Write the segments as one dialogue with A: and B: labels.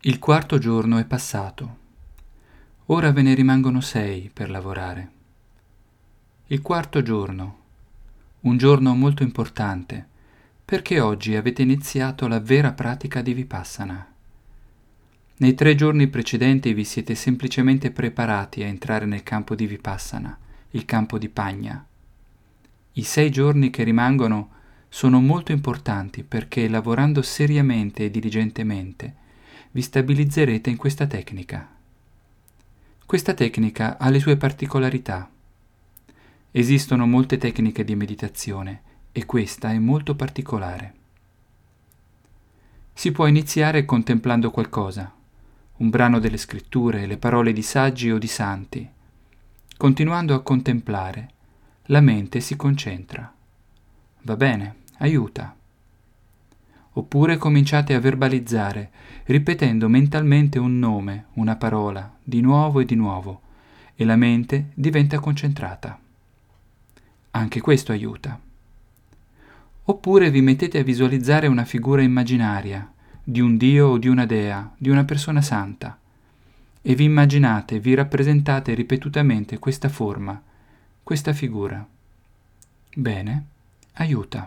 A: Il quarto giorno è passato. Ora ve ne rimangono 6 per lavorare. Il quarto giorno. Un giorno molto importante, perché oggi avete iniziato la vera pratica di Vipassana. Nei 3 giorni precedenti vi siete semplicemente preparati a entrare nel campo di Vipassana, il campo di Pagna. I 6 giorni che rimangono sono molto importanti perché lavorando seriamente e diligentemente vi stabilizzerete in questa tecnica. Questa tecnica ha le sue particolarità. Esistono molte tecniche di meditazione e questa è molto particolare. Si può iniziare contemplando qualcosa, un brano delle scritture, le parole di saggi o di santi. Continuando a contemplare, la mente si concentra. Va bene, aiuta. Oppure cominciate a verbalizzare, ripetendo mentalmente un nome, una parola, di nuovo, e la mente diventa concentrata. Anche questo aiuta. Oppure vi mettete a visualizzare una figura immaginaria, di un dio o di una dea, di una persona santa, e vi immaginate, vi rappresentate ripetutamente questa forma, questa figura. Bene, aiuta.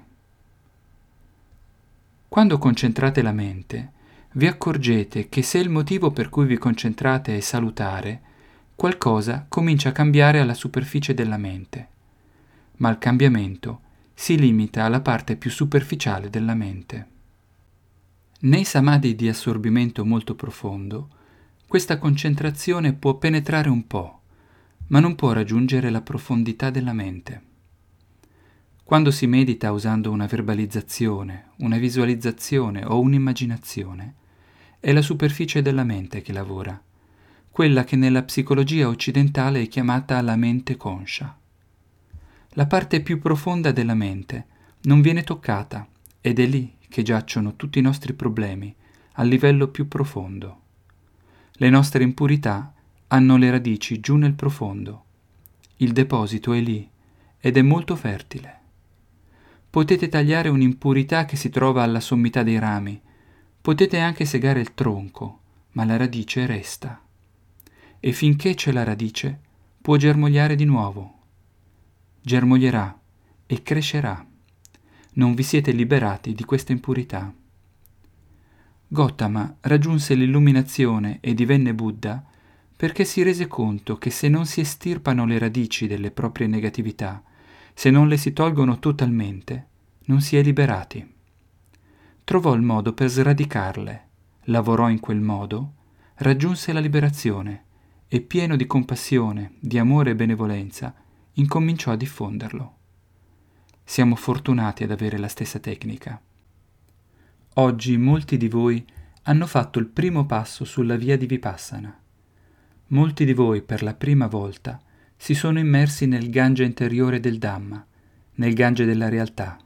A: Quando concentrate la mente, vi accorgete che se il motivo per cui vi concentrate è salutare, qualcosa comincia a cambiare alla superficie della mente, ma il cambiamento si limita alla parte più superficiale della mente. Nei samadhi di assorbimento molto profondo, questa concentrazione può penetrare un po', ma non può raggiungere la profondità della mente. Quando si medita usando una verbalizzazione, una visualizzazione o un'immaginazione, è la superficie della mente che lavora, quella che nella psicologia occidentale è chiamata la mente conscia. La parte più profonda della mente non viene toccata ed è lì che giacciono tutti i nostri problemi, al livello più profondo. Le nostre impurità hanno le radici giù nel profondo. Il deposito è lì ed è molto fertile. Potete tagliare un'impurità che si trova alla sommità dei rami, potete anche segare il tronco, ma la radice resta. E finché c'è la radice, può germogliare di nuovo. Germoglierà e crescerà. Non vi siete liberati di questa impurità. Gautama raggiunse l'illuminazione e divenne Buddha perché si rese conto che se non si estirpano le radici delle proprie negatività, se non le si tolgono totalmente, non si è liberati. Trovò il modo per sradicarle, lavorò in quel modo, raggiunse la liberazione e pieno di compassione, di amore e benevolenza, incominciò a diffonderlo. Siamo fortunati ad avere la stessa tecnica. Oggi molti di voi hanno fatto il primo passo sulla via di Vipassana. Molti di voi per la prima volta si sono immersi nel Gange interiore del Dhamma, nel Gange della realtà.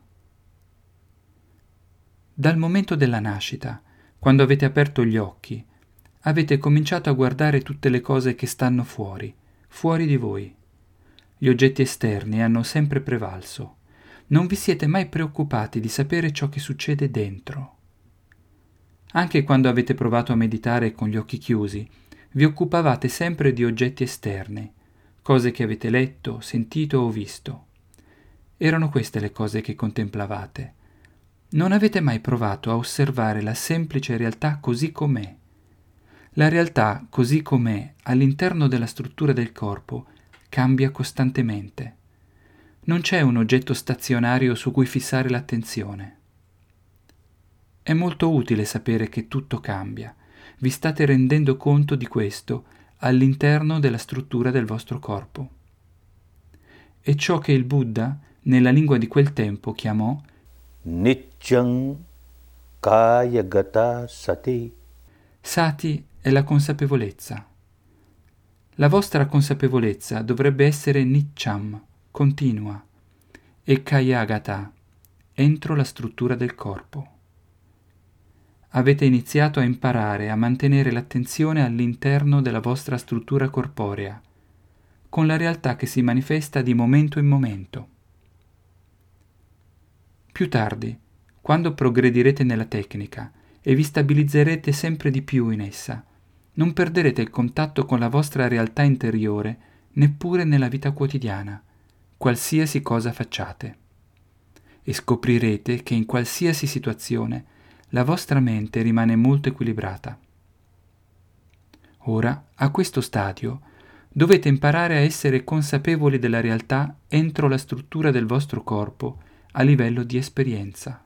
A: Dal momento della nascita, quando avete aperto gli occhi, avete cominciato a guardare tutte le cose che stanno fuori di voi. Gli oggetti esterni hanno sempre prevalso. Non vi siete mai preoccupati di sapere ciò che succede dentro. Anche quando avete provato a meditare con gli occhi chiusi, vi occupavate sempre di oggetti esterni, cose che avete letto, sentito o visto. Erano queste le cose che contemplavate. Non avete mai provato a osservare la semplice realtà così com'è. La realtà così com'è all'interno della struttura del corpo cambia costantemente. Non c'è un oggetto stazionario su cui fissare l'attenzione. È molto utile sapere che tutto cambia. Vi state rendendo conto di questo all'interno della struttura del vostro corpo. È ciò che il Buddha, nella lingua di quel tempo, chiamò
B: Nityam Kayagata Sati.
A: Sati è la consapevolezza. La vostra consapevolezza dovrebbe essere Nityam, continua, e Kayagata, entro la struttura del corpo. Avete iniziato a imparare a mantenere l'attenzione all'interno della vostra struttura corporea, con la realtà che si manifesta di momento in momento. Più tardi, quando progredirete nella tecnica e vi stabilizzerete sempre di più in essa. Non perderete il contatto con la vostra realtà interiore neppure nella vita quotidiana, qualsiasi cosa facciate. E scoprirete che in qualsiasi situazione la vostra mente rimane molto equilibrata. Ora, a questo stadio, dovete imparare a essere consapevoli della realtà entro la struttura del vostro corpo a livello di esperienza.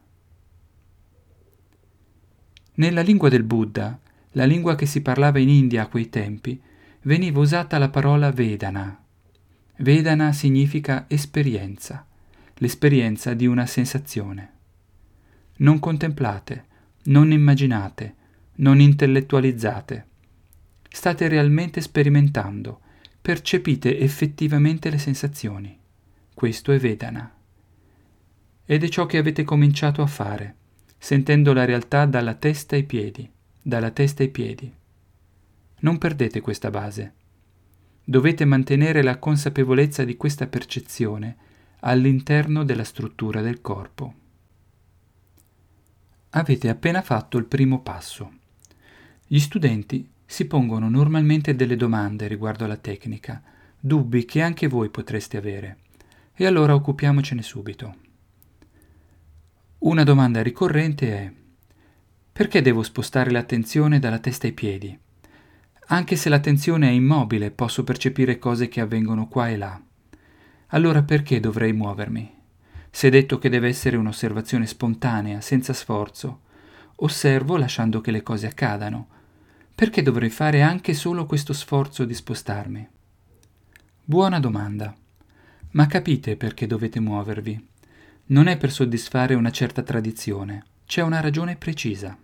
A: Nella lingua del Buddha, la lingua che si parlava in India a quei tempi, veniva usata la parola Vedana. Vedana significa esperienza, l'esperienza di una sensazione. Non contemplate, non immaginate, non intellettualizzate. State realmente sperimentando, percepite effettivamente le sensazioni. Questo è Vedana. Ed è ciò che avete cominciato a fare, sentendo la realtà dalla testa ai piedi, dalla testa ai piedi. Non perdete questa base. Dovete mantenere la consapevolezza di questa percezione all'interno della struttura del corpo. Avete appena fatto il primo passo. Gli studenti si pongono normalmente delle domande riguardo alla tecnica, dubbi che anche voi potreste avere, e allora occupiamocene subito. Una domanda ricorrente è: perché devo spostare l'attenzione dalla testa ai piedi? Anche se l'attenzione è immobile, posso percepire cose che avvengono qua e là. Allora perché dovrei muovermi? Si è detto che deve essere un'osservazione spontanea, senza sforzo. Osservo lasciando che le cose accadano. Perché dovrei fare anche solo questo sforzo di spostarmi? Buona domanda. Ma capite perché dovete muovervi? Non è per soddisfare una certa tradizione, c'è una ragione precisa.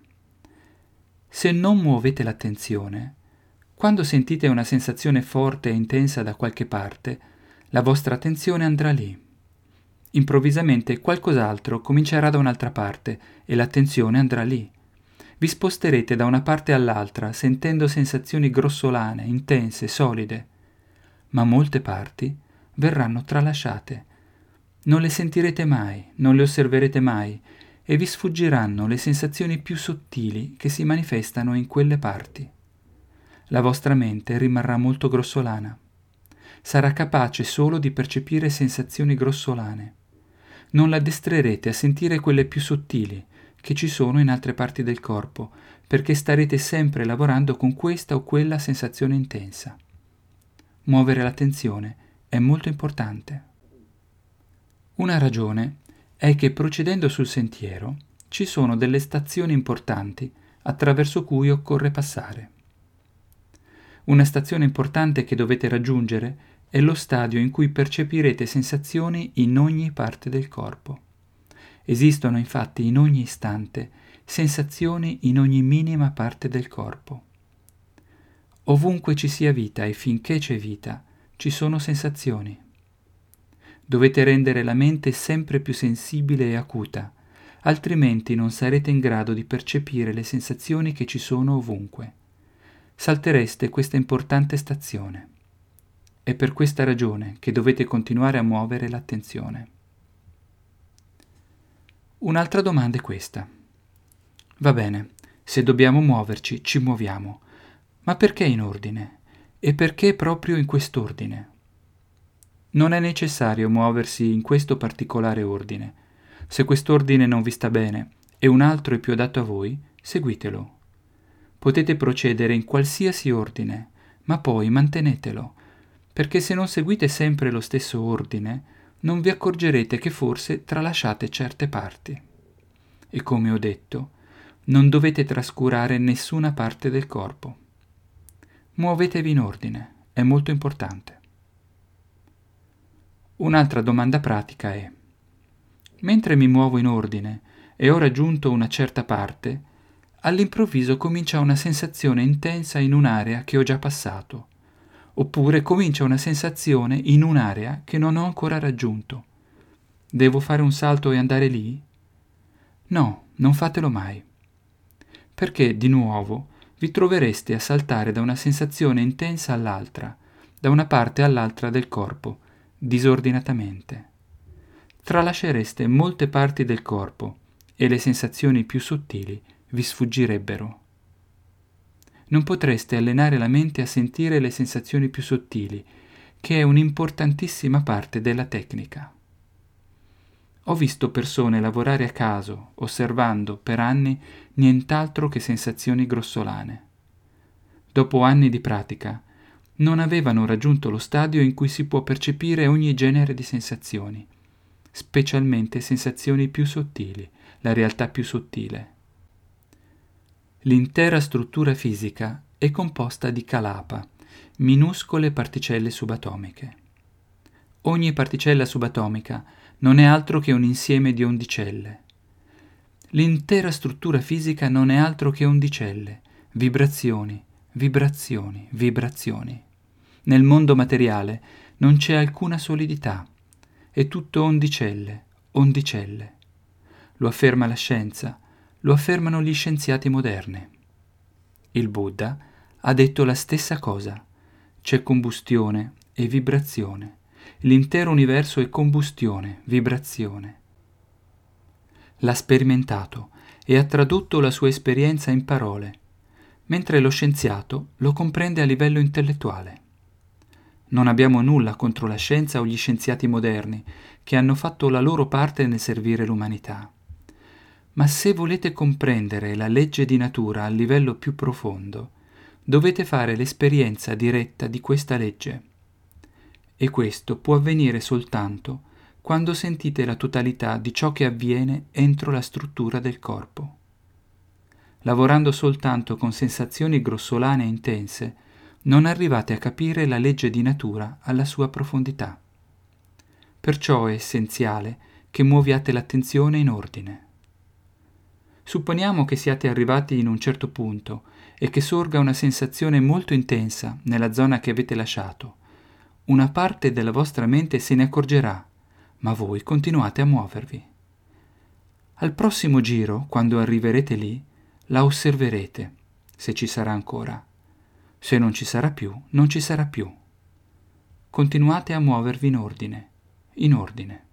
A: Se non muovete l'attenzione, quando sentite una sensazione forte e intensa da qualche parte, la vostra attenzione andrà lì. Improvvisamente qualcos'altro comincerà da un'altra parte e l'attenzione andrà lì. Vi sposterete da una parte all'altra sentendo sensazioni grossolane, intense, solide, ma molte parti verranno tralasciate. Non le sentirete mai, non le osserverete mai e vi sfuggiranno le sensazioni più sottili che si manifestano in quelle parti. La vostra mente rimarrà molto grossolana. Sarà capace solo di percepire sensazioni grossolane. Non l'addestrerete a sentire quelle più sottili che ci sono in altre parti del corpo, perché starete sempre lavorando con questa o quella sensazione intensa. Muovere l'attenzione è molto importante. Una ragione è che procedendo sul sentiero ci sono delle stazioni importanti attraverso cui occorre passare. Una stazione importante che dovete raggiungere è lo stadio in cui percepirete sensazioni in ogni parte del corpo. Esistono infatti in ogni istante sensazioni in ogni minima parte del corpo. Ovunque ci sia vita e finché c'è vita, ci sono sensazioni. Dovete rendere la mente sempre più sensibile e acuta, altrimenti non sarete in grado di percepire le sensazioni che ci sono ovunque. Saltereste questa importante stazione. È per questa ragione che dovete continuare a muovere l'attenzione. Un'altra domanda è questa. Va bene, se dobbiamo muoverci, ci muoviamo. Ma perché in ordine? E perché proprio in quest'ordine? Non è necessario muoversi in questo particolare ordine. Se quest'ordine non vi sta bene e un altro è più adatto a voi, seguitelo. Potete procedere in qualsiasi ordine, ma poi mantenetelo, perché se non seguite sempre lo stesso ordine, non vi accorgerete che forse tralasciate certe parti. E come ho detto, non dovete trascurare nessuna parte del corpo. Muovetevi in ordine, è molto importante. Un'altra domanda pratica è: mentre mi muovo in ordine e ho raggiunto una certa parte, all'improvviso comincia una sensazione intensa in un'area che ho già passato, oppure comincia una sensazione in un'area che non ho ancora raggiunto. Devo fare un salto e andare lì? No, non fatelo mai, perché di nuovo vi trovereste a saltare da una sensazione intensa all'altra, da una parte all'altra del corpo, disordinatamente. Tralascereste molte parti del corpo e le sensazioni più sottili vi sfuggirebbero. Non potreste allenare la mente a sentire le sensazioni più sottili, che è un'importantissima parte della tecnica. Ho visto persone lavorare a caso, osservando per anni nient'altro che sensazioni grossolane. Dopo anni di pratica, non avevano raggiunto lo stadio in cui si può percepire ogni genere di sensazioni, specialmente sensazioni più sottili, la realtà più sottile. L'intera struttura fisica è composta di kalapa, minuscole particelle subatomiche. Ogni particella subatomica non è altro che un insieme di ondicelle. L'intera struttura fisica non è altro che ondicelle, vibrazioni, vibrazioni, vibrazioni. Nel mondo materiale non c'è alcuna solidità, è tutto ondicelle, ondicelle. Lo afferma la scienza, lo affermano gli scienziati moderni. Il Buddha ha detto la stessa cosa. C'è combustione e vibrazione. L'intero universo è combustione, vibrazione. L'ha sperimentato e ha tradotto la sua esperienza in parole, mentre lo scienziato lo comprende a livello intellettuale. Non abbiamo nulla contro la scienza o gli scienziati moderni, che hanno fatto la loro parte nel servire l'umanità. Ma se volete comprendere la legge di natura a livello più profondo, dovete fare l'esperienza diretta di questa legge. E questo può avvenire soltanto quando sentite la totalità di ciò che avviene entro la struttura del corpo. Lavorando soltanto con sensazioni grossolane e intense, non arrivate a capire la legge di natura alla sua profondità. Perciò è essenziale che muoviate l'attenzione in ordine. Supponiamo che siate arrivati in un certo punto e che sorga una sensazione molto intensa nella zona che avete lasciato. Una parte della vostra mente se ne accorgerà, ma voi continuate a muovervi. Al prossimo giro, quando arriverete lì, la osserverete, se ci sarà ancora. Se non ci sarà più, non ci sarà più. Continuate a muovervi in ordine, in ordine.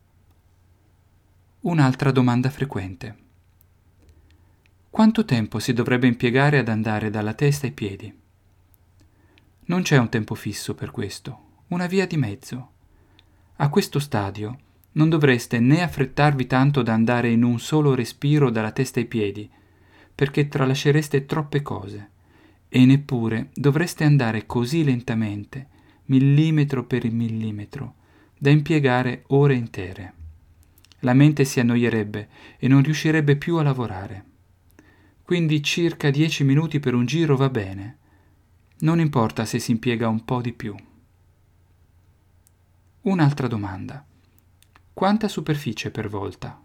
A: Un'altra domanda frequente. Quanto tempo si dovrebbe impiegare ad andare dalla testa ai piedi? Non c'è un tempo fisso per questo, una via di mezzo. A questo stadio non dovreste né affrettarvi tanto da andare in un solo respiro dalla testa ai piedi, perché tralascereste troppe cose, e neppure dovreste andare così lentamente, millimetro per millimetro, da impiegare ore intere. La mente si annoierebbe e non riuscirebbe più a lavorare. Quindi circa 10 minuti per un giro va bene. Non importa se si impiega un po' di più. Un'altra domanda. Quanta superficie per volta?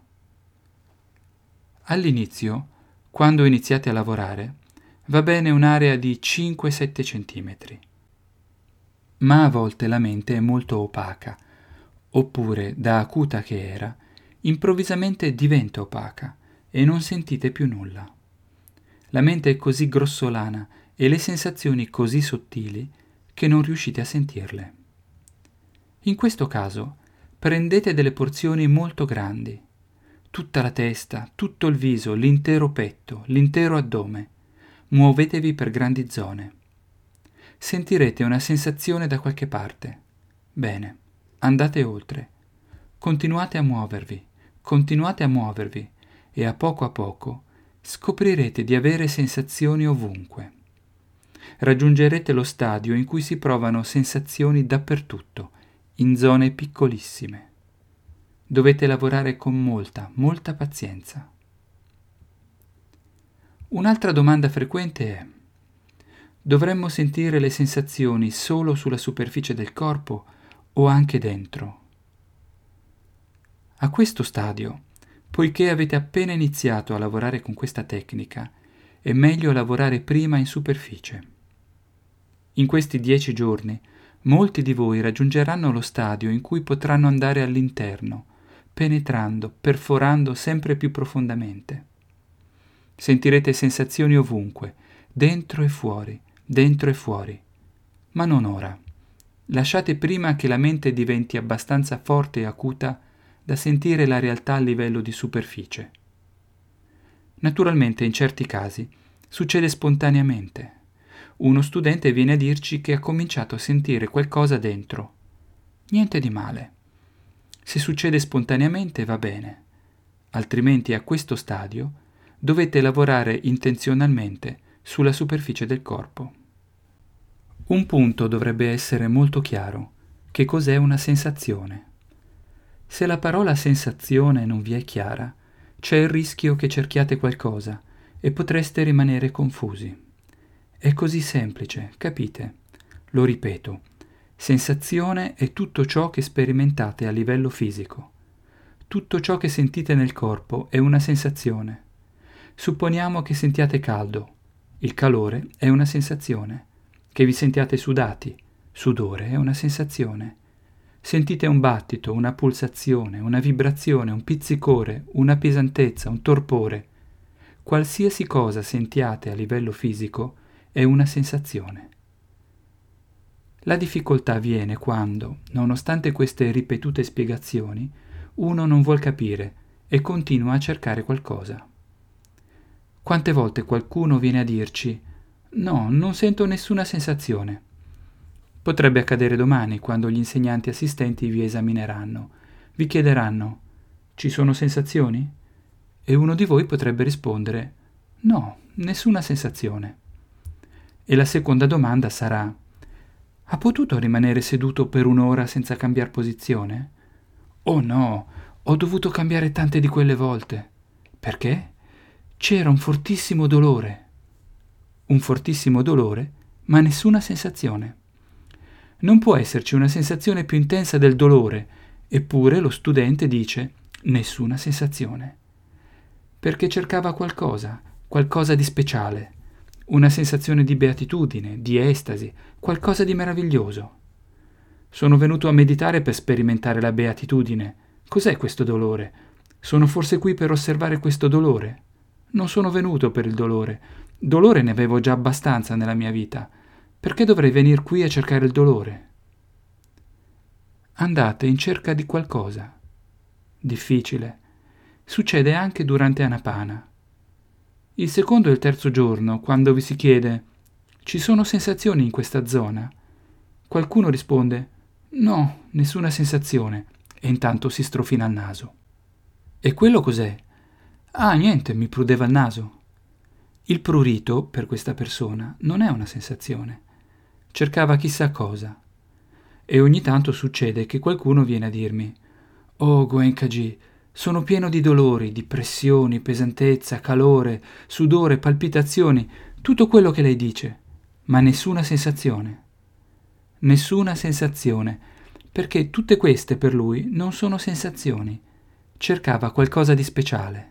A: All'inizio, quando iniziate a lavorare, va bene un'area di 5-7 centimetri. Ma a volte la mente è molto opaca, oppure, da acuta che era, improvvisamente diventa opaca e non sentite più nulla. La mente è così grossolana e le sensazioni così sottili che non riuscite a sentirle. In questo caso, prendete delle porzioni molto grandi, tutta la testa, tutto il viso, l'intero petto, l'intero addome. Muovetevi per grandi zone. Sentirete una sensazione da qualche parte. Bene, andate oltre. Continuate a muovervi e a poco scoprirete di avere sensazioni ovunque. Raggiungerete lo stadio in cui si provano sensazioni dappertutto, in zone piccolissime. Dovete lavorare con molta pazienza. Un'altra domanda frequente è: dovremmo sentire le sensazioni solo sulla superficie del corpo o anche dentro? A questo stadio, poiché avete appena iniziato a lavorare con questa tecnica, è meglio lavorare prima in superficie. In questi 10 giorni, molti di voi raggiungeranno lo stadio in cui potranno andare all'interno, penetrando, perforando sempre più profondamente. Sentirete sensazioni ovunque, dentro e fuori, ma non ora. Lasciate prima che la mente diventi abbastanza forte e acuta da sentire la realtà a livello di superficie. Naturalmente in certi casi succede spontaneamente. Uno studente viene a dirci che ha cominciato a sentire qualcosa dentro. Niente di male. Se succede spontaneamente va bene, altrimenti a questo stadio dovete lavorare intenzionalmente sulla superficie del corpo. Un punto dovrebbe essere molto chiaro: che cos'è una sensazione? Se la parola sensazione non vi è chiara, c'è il rischio che cerchiate qualcosa e potreste rimanere confusi. È così semplice, capite? Lo ripeto, sensazione è tutto ciò che sperimentate a livello fisico. Tutto ciò che sentite nel corpo è una sensazione. Supponiamo che sentiate caldo. Il calore è una sensazione. Che vi sentiate sudati. Sudore è una sensazione. Sentite un battito, una pulsazione, una vibrazione, un pizzicore, una pesantezza, un torpore. Qualsiasi cosa sentiate a livello fisico è una sensazione. La difficoltà viene quando, nonostante queste ripetute spiegazioni, uno non vuol capire e continua a cercare qualcosa. Quante volte qualcuno viene a dirci: «No, non sento nessuna sensazione». Potrebbe accadere domani, quando gli insegnanti assistenti vi esamineranno. Vi chiederanno: «Ci sono sensazioni?» E uno di voi potrebbe rispondere: «No, nessuna sensazione». E la seconda domanda sarà: «Ha potuto rimanere seduto per un'ora senza cambiare posizione?» «Oh no, ho dovuto cambiare tante di quelle volte». «Perché?» «C'era un fortissimo dolore». Un fortissimo dolore, ma nessuna sensazione. Non può esserci una sensazione più intensa del dolore, eppure lo studente dice nessuna sensazione. Perché cercava qualcosa di speciale, una sensazione di beatitudine, di estasi, qualcosa di meraviglioso. Sono venuto a meditare per sperimentare la beatitudine. Cos'è questo dolore? Sono forse qui per osservare questo dolore? Non sono venuto per il dolore. Dolore ne avevo già abbastanza nella mia vita. Perché dovrei venir qui a cercare il dolore? Andate in cerca di qualcosa. Difficile. Succede anche durante Anapana. Il secondo e il terzo giorno, quando vi si chiede: «Ci sono sensazioni in questa zona?» Qualcuno risponde: «No, nessuna sensazione», e intanto si strofina il naso. «E quello cos'è?» «Ah, niente, mi prudeva il naso». Il prurito, per questa persona, non è una sensazione. Cercava chissà cosa. E ogni tanto succede che qualcuno viene a dirmi: «Oh, Goenkaji, sono pieno di dolori, di pressioni, pesantezza, calore, sudore, palpitazioni, tutto quello che lei dice, ma nessuna sensazione». Nessuna sensazione, perché tutte queste per lui non sono sensazioni. Cercava qualcosa di speciale.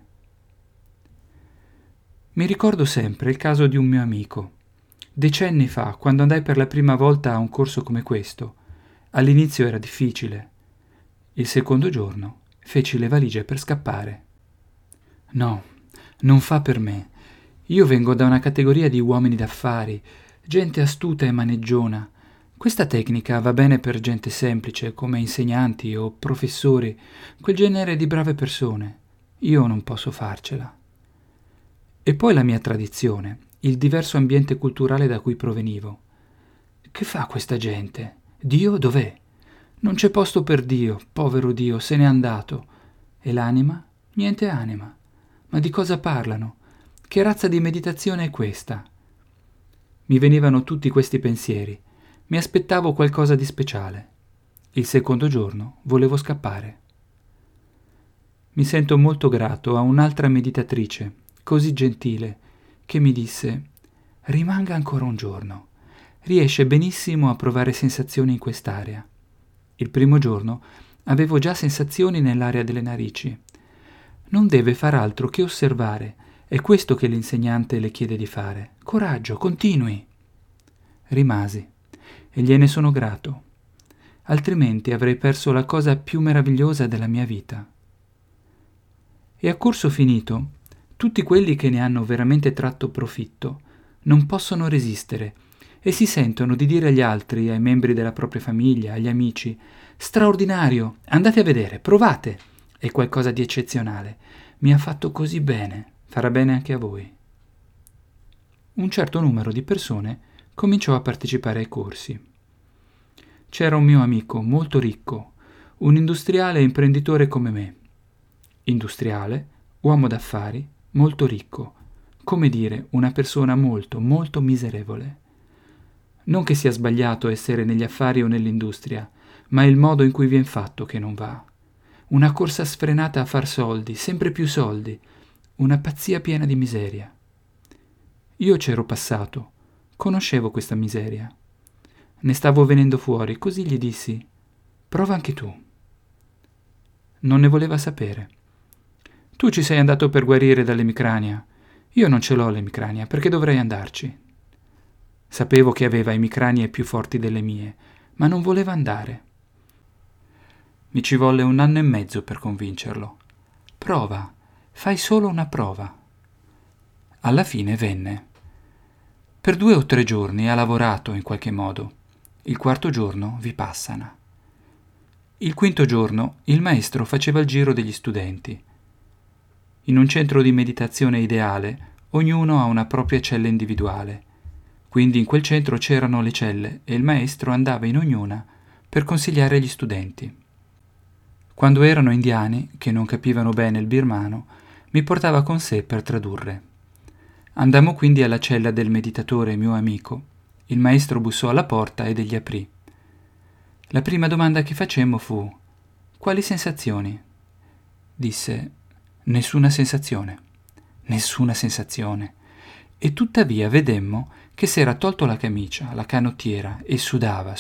A: Mi ricordo sempre il caso di un mio amico. Decenni fa, quando andai per la prima volta a un corso come questo, all'inizio era difficile. Il secondo giorno feci le valigie per scappare. No, non fa per me. Io vengo da una categoria di uomini d'affari, gente astuta e maneggiona. Questa tecnica va bene per gente semplice, come insegnanti o professori, quel genere di brave persone. Io non posso farcela. E poi la mia tradizione, il diverso ambiente culturale da cui provenivo. Che fa questa gente? Dio dov'è? Non c'è posto per Dio, povero Dio, se n'è andato. E l'anima? Niente anima. Ma di cosa parlano? Che razza di meditazione è questa? Mi venivano tutti questi pensieri. Mi aspettavo qualcosa di speciale. Il secondo giorno volevo scappare. Mi sento molto grato a un'altra meditatrice, così gentile, che mi disse: «Rimanga ancora un giorno. Riesce benissimo a provare sensazioni in quest'area». Il primo giorno avevo già sensazioni nell'area delle narici. Non deve far altro che osservare. È questo che l'insegnante le chiede di fare. Coraggio, continui. Rimasi e gliene sono grato. Altrimenti avrei perso la cosa più meravigliosa della mia vita. E a corso finito, tutti quelli che ne hanno veramente tratto profitto non possono resistere e si sentono di dire agli altri, ai membri della propria famiglia, agli amici: «Straordinario, andate a vedere, provate, è qualcosa di eccezionale, mi ha fatto così bene, farà bene anche a voi. Un certo numero di persone cominciò a partecipare ai corsi. C'era un mio amico molto ricco, un industriale e imprenditore come me. Industriale, uomo d'affari, molto ricco, come dire una persona molto, molto miserevole. Non che sia sbagliato essere negli affari o nell'industria, ma è il modo in cui vien fatto che non va. Una corsa sfrenata a far soldi, sempre più soldi, una pazzia piena di miseria. Io c'ero passato, conoscevo questa miseria. Ne stavo venendo fuori, così gli dissi: prova anche tu. Non ne voleva sapere. Tu ci sei andato per guarire dall'emicrania. Io non ce l'ho l'emicrania, perché dovrei andarci. Sapevo che aveva emicranie più forti delle mie, ma non voleva andare. Mi ci volle 1 anno e mezzo per convincerlo. Prova, fai solo una prova. Alla fine venne. Per 2 o 3 giorni ha lavorato in qualche modo. Il 4º giorno vipassana. Il 5º giorno il maestro faceva il giro degli studenti. In un centro di meditazione ideale ognuno ha una propria cella individuale. Quindi in quel centro c'erano le celle e il maestro andava in ognuna per consigliare gli studenti. Quando erano indiani, che non capivano bene il birmano, mi portava con sé per tradurre. Andammo quindi alla cella del meditatore mio amico. Il maestro bussò alla porta ed egli aprì. La prima domanda che facemmo fu: quali sensazioni? Disse: nessuna sensazione. Nessuna sensazione. E tuttavia vedemmo che s'era tolto la camicia, la canottiera, e sudava.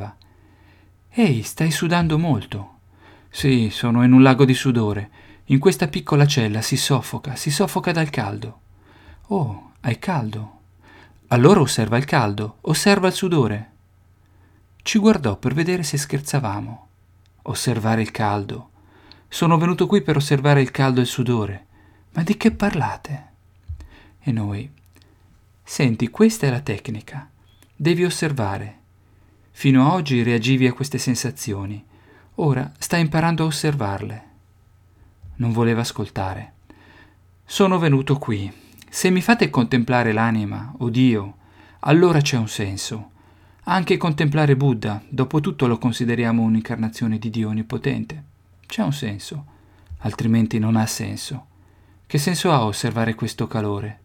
A: Ehi, stai sudando molto. Sì, sono in un lago di sudore. In questa piccola cella si soffoca dal caldo. Oh, hai caldo? Allora osserva il caldo, osserva il sudore. Ci guardò per vedere se scherzavamo. Osservare il caldo. Sono venuto qui per osservare il caldo e il sudore. Ma di che parlate? E noi: senti, questa è la tecnica. Devi osservare. Fino a oggi reagivi a queste sensazioni. Ora stai imparando a osservarle. Non voleva ascoltare. Sono venuto qui. Se mi fate contemplare l'anima o Dio, allora c'è un senso. Anche contemplare Buddha, dopo tutto lo consideriamo un'incarnazione di Dio onnipotente. C'è un senso, altrimenti non ha senso. Che senso ha osservare questo calore?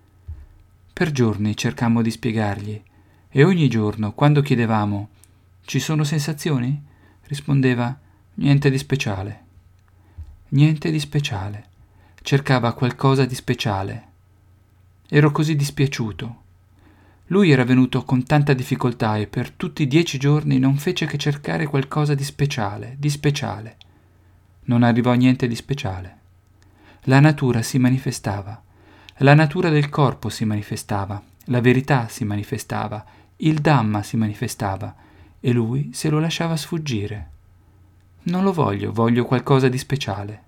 A: Per giorni cercammo di spiegargli, e ogni giorno, quando chiedevamo: ci sono sensazioni? Rispondeva: niente di speciale. Niente di speciale. Cercava qualcosa di speciale. Ero così dispiaciuto. Lui era venuto con tanta difficoltà e per tutti 10 giorni non fece che cercare qualcosa di speciale, di speciale. Non arrivò a niente di speciale. La natura si manifestava, la natura del corpo si manifestava, la verità si manifestava, il Dhamma si manifestava e lui se lo lasciava sfuggire. Non lo voglio, voglio qualcosa di speciale.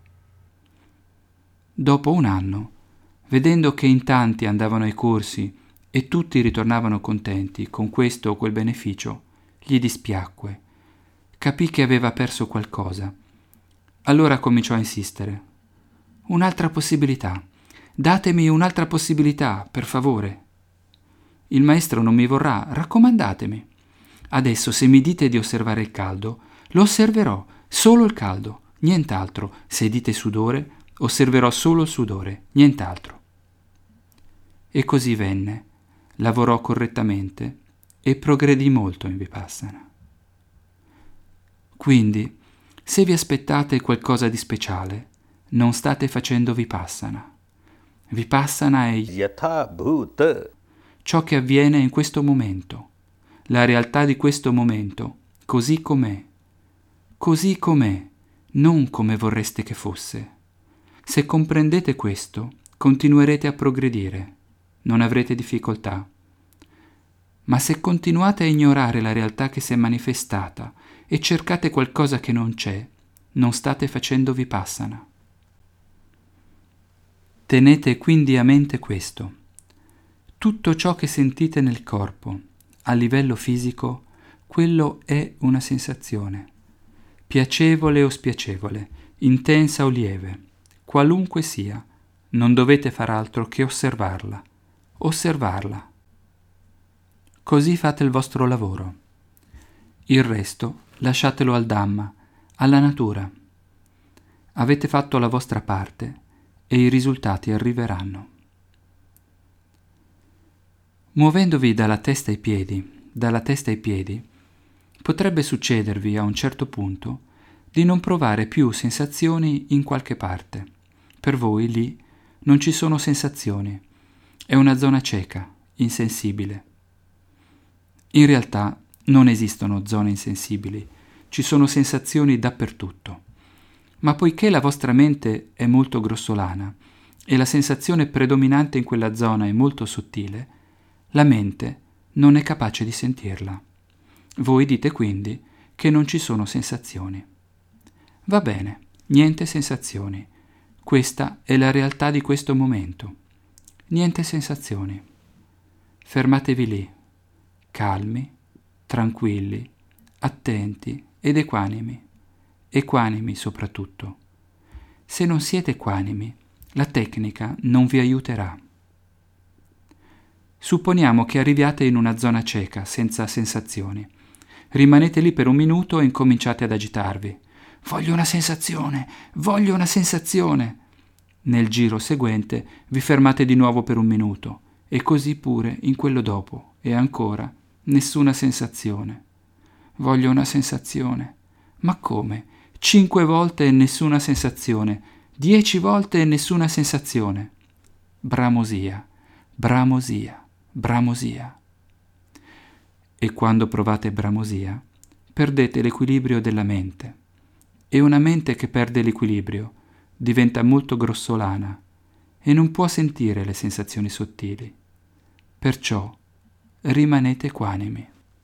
A: Dopo 1 anno, vedendo che in tanti andavano ai corsi e tutti ritornavano contenti con questo o quel beneficio, gli dispiacque. Capì che aveva perso qualcosa. Allora cominciò a insistere. Un'altra possibilità. Datemi un'altra possibilità, per favore. Il maestro non mi vorrà, raccomandatemi. Adesso se mi dite di osservare il caldo, lo osserverò, solo il caldo, nient'altro. Se dite sudore, osserverò solo il sudore, nient'altro. E così venne, lavorò correttamente e progredì molto in Vipassana. Quindi, se vi aspettate qualcosa di speciale, non state facendo Vipassana. Vipassana è
B: Yatha Bhuta.
A: Ciò che avviene in questo momento, la realtà di questo momento, così com'è, non come vorreste che fosse. Se comprendete questo, continuerete a progredire, non avrete difficoltà. Ma se continuate a ignorare la realtà che si è manifestata e cercate qualcosa che non c'è, non state facendo Vipassana. Tenete quindi a mente questo. Tutto ciò che sentite nel corpo, a livello fisico, quello è una sensazione, piacevole o spiacevole, intensa o lieve, qualunque sia, Non dovete far altro che osservarla. Osservarla. Così fate il vostro lavoro. Il resto lasciatelo al Dhamma, alla natura. Avete fatto la vostra parte e i risultati arriveranno. Muovendovi dalla testa ai piedi, potrebbe succedervi a un certo punto di non provare più sensazioni in qualche parte. Per voi lì non ci sono sensazioni, è una zona cieca, insensibile. In realtà non esistono zone insensibili, ci sono sensazioni dappertutto. Ma poiché la vostra mente è molto grossolana e la sensazione predominante in quella zona è molto sottile, la mente non è capace di sentirla. Voi dite quindi che non ci sono sensazioni. Va bene, niente sensazioni. Questa è la realtà di questo momento. Niente sensazioni. Fermatevi lì, calmi, tranquilli, attenti ed equanimi. Equanimi soprattutto. Se non siete equanimi, la tecnica non vi aiuterà. Supponiamo che arriviate in una zona cieca, senza sensazioni. Rimanete lì per un minuto e incominciate ad agitarvi. Voglio una sensazione! Voglio una sensazione! Nel giro seguente vi fermate di nuovo per un minuto e così pure in quello dopo e ancora nessuna sensazione. Voglio una sensazione. Ma come? 5 volte e nessuna sensazione, 10 volte e nessuna sensazione. Bramosia, bramosia, bramosia. E quando provate bramosia, perdete l'equilibrio della mente. E una mente che perde l'equilibrio diventa molto grossolana e non può sentire le sensazioni sottili. Perciò rimanete equanimi.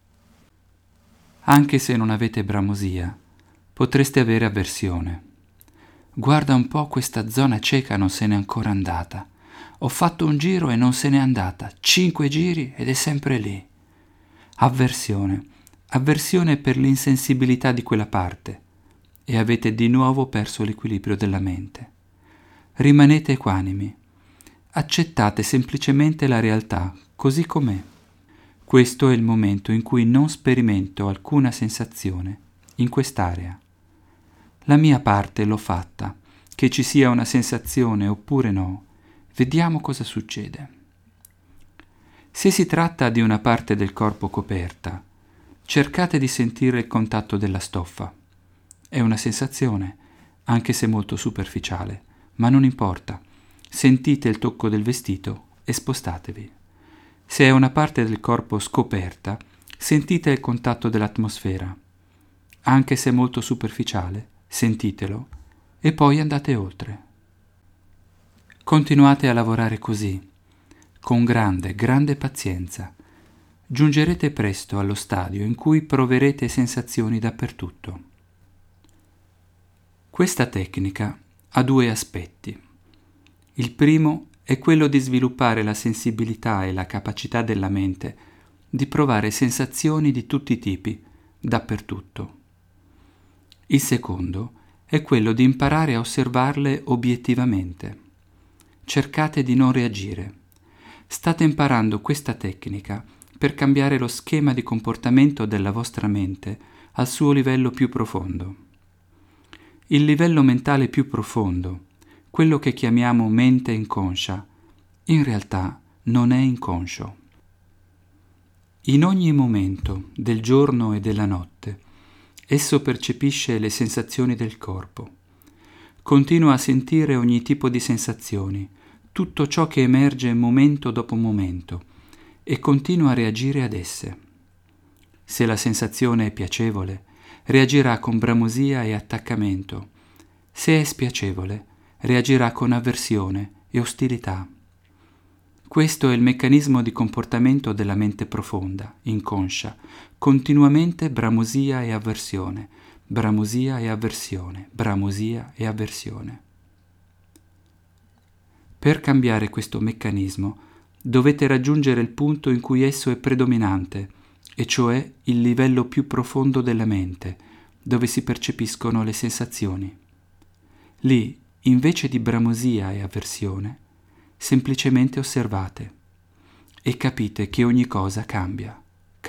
A: Anche se non avete bramosia, potreste avere avversione. Guarda un po', questa zona cieca non se n'è ancora andata. Ho fatto un giro e non se n'è andata. 5 giri ed è sempre lì. Avversione. Avversione per l'insensibilità di quella parte. E avete di nuovo perso l'equilibrio della mente. Rimanete equanimi. Accettate semplicemente la realtà così com'è. Questo è il momento in cui non sperimento alcuna sensazione in quest'area. La mia parte l'ho fatta, che ci sia una sensazione oppure no, vediamo cosa succede. Se si tratta di una parte del corpo coperta, cercate di sentire il contatto della stoffa. È una sensazione, anche se molto superficiale, ma non importa. Sentite il tocco del vestito e spostatevi. Se è una parte del corpo scoperta, sentite il contatto dell'atmosfera. Anche se molto superficiale, sentitelo e poi andate oltre. Continuate a lavorare così, con grande pazienza. Giungerete presto allo stadio in cui proverete sensazioni dappertutto. Questa tecnica ha 2 aspetti. Il primo è quello di sviluppare la sensibilità e la capacità della mente di provare sensazioni di tutti i tipi, dappertutto. Il secondo è quello di imparare a osservarle obiettivamente. Cercate di non reagire. State imparando questa tecnica per cambiare lo schema di comportamento della vostra mente al suo livello più profondo. Il livello mentale più profondo, quello che chiamiamo mente inconscia, in realtà non è inconscio. In ogni momento del giorno e della notte, esso percepisce le sensazioni del corpo. Continua a sentire ogni tipo di sensazioni, tutto ciò che emerge momento dopo momento, e continua a reagire ad esse. Se la sensazione è piacevole, reagirà con bramosia e attaccamento. Se è spiacevole, reagirà con avversione e ostilità. Questo è il meccanismo di comportamento della mente profonda, inconscia, continuamente bramosia e avversione, bramosia e avversione, bramosia e avversione. Per cambiare questo meccanismo dovete raggiungere il punto in cui esso è predominante, e cioè il livello più profondo della mente, dove si percepiscono le sensazioni. Lì, invece di bramosia e avversione, semplicemente osservate e capite che ogni cosa cambia.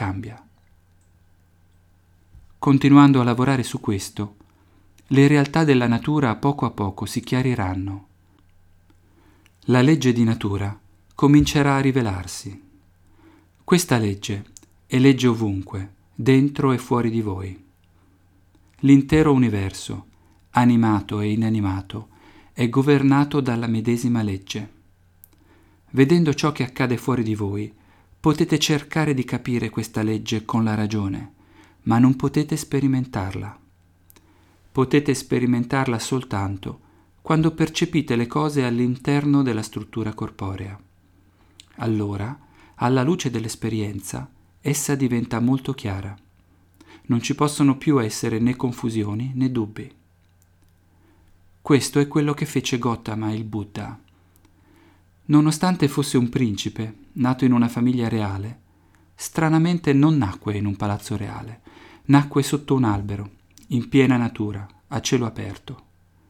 A: Continuando a lavorare su questo, le realtà della natura a poco si chiariranno. La legge di natura comincerà a rivelarsi. Questa legge è legge ovunque, dentro e fuori di voi. L'intero universo, animato e inanimato, è governato dalla medesima legge. Vedendo ciò che accade fuori di voi, potete cercare di capire questa legge con la ragione, ma non potete sperimentarla. Potete sperimentarla soltanto quando percepite le cose all'interno della struttura corporea. Allora, alla luce dell'esperienza, essa diventa molto chiara. Non ci possono più essere né confusioni né dubbi. Questo è quello che fece Gautama il Buddha. Nonostante fosse un principe, nato in una famiglia reale, stranamente non nacque in un palazzo reale, nacque sotto un albero, in piena natura, a cielo aperto.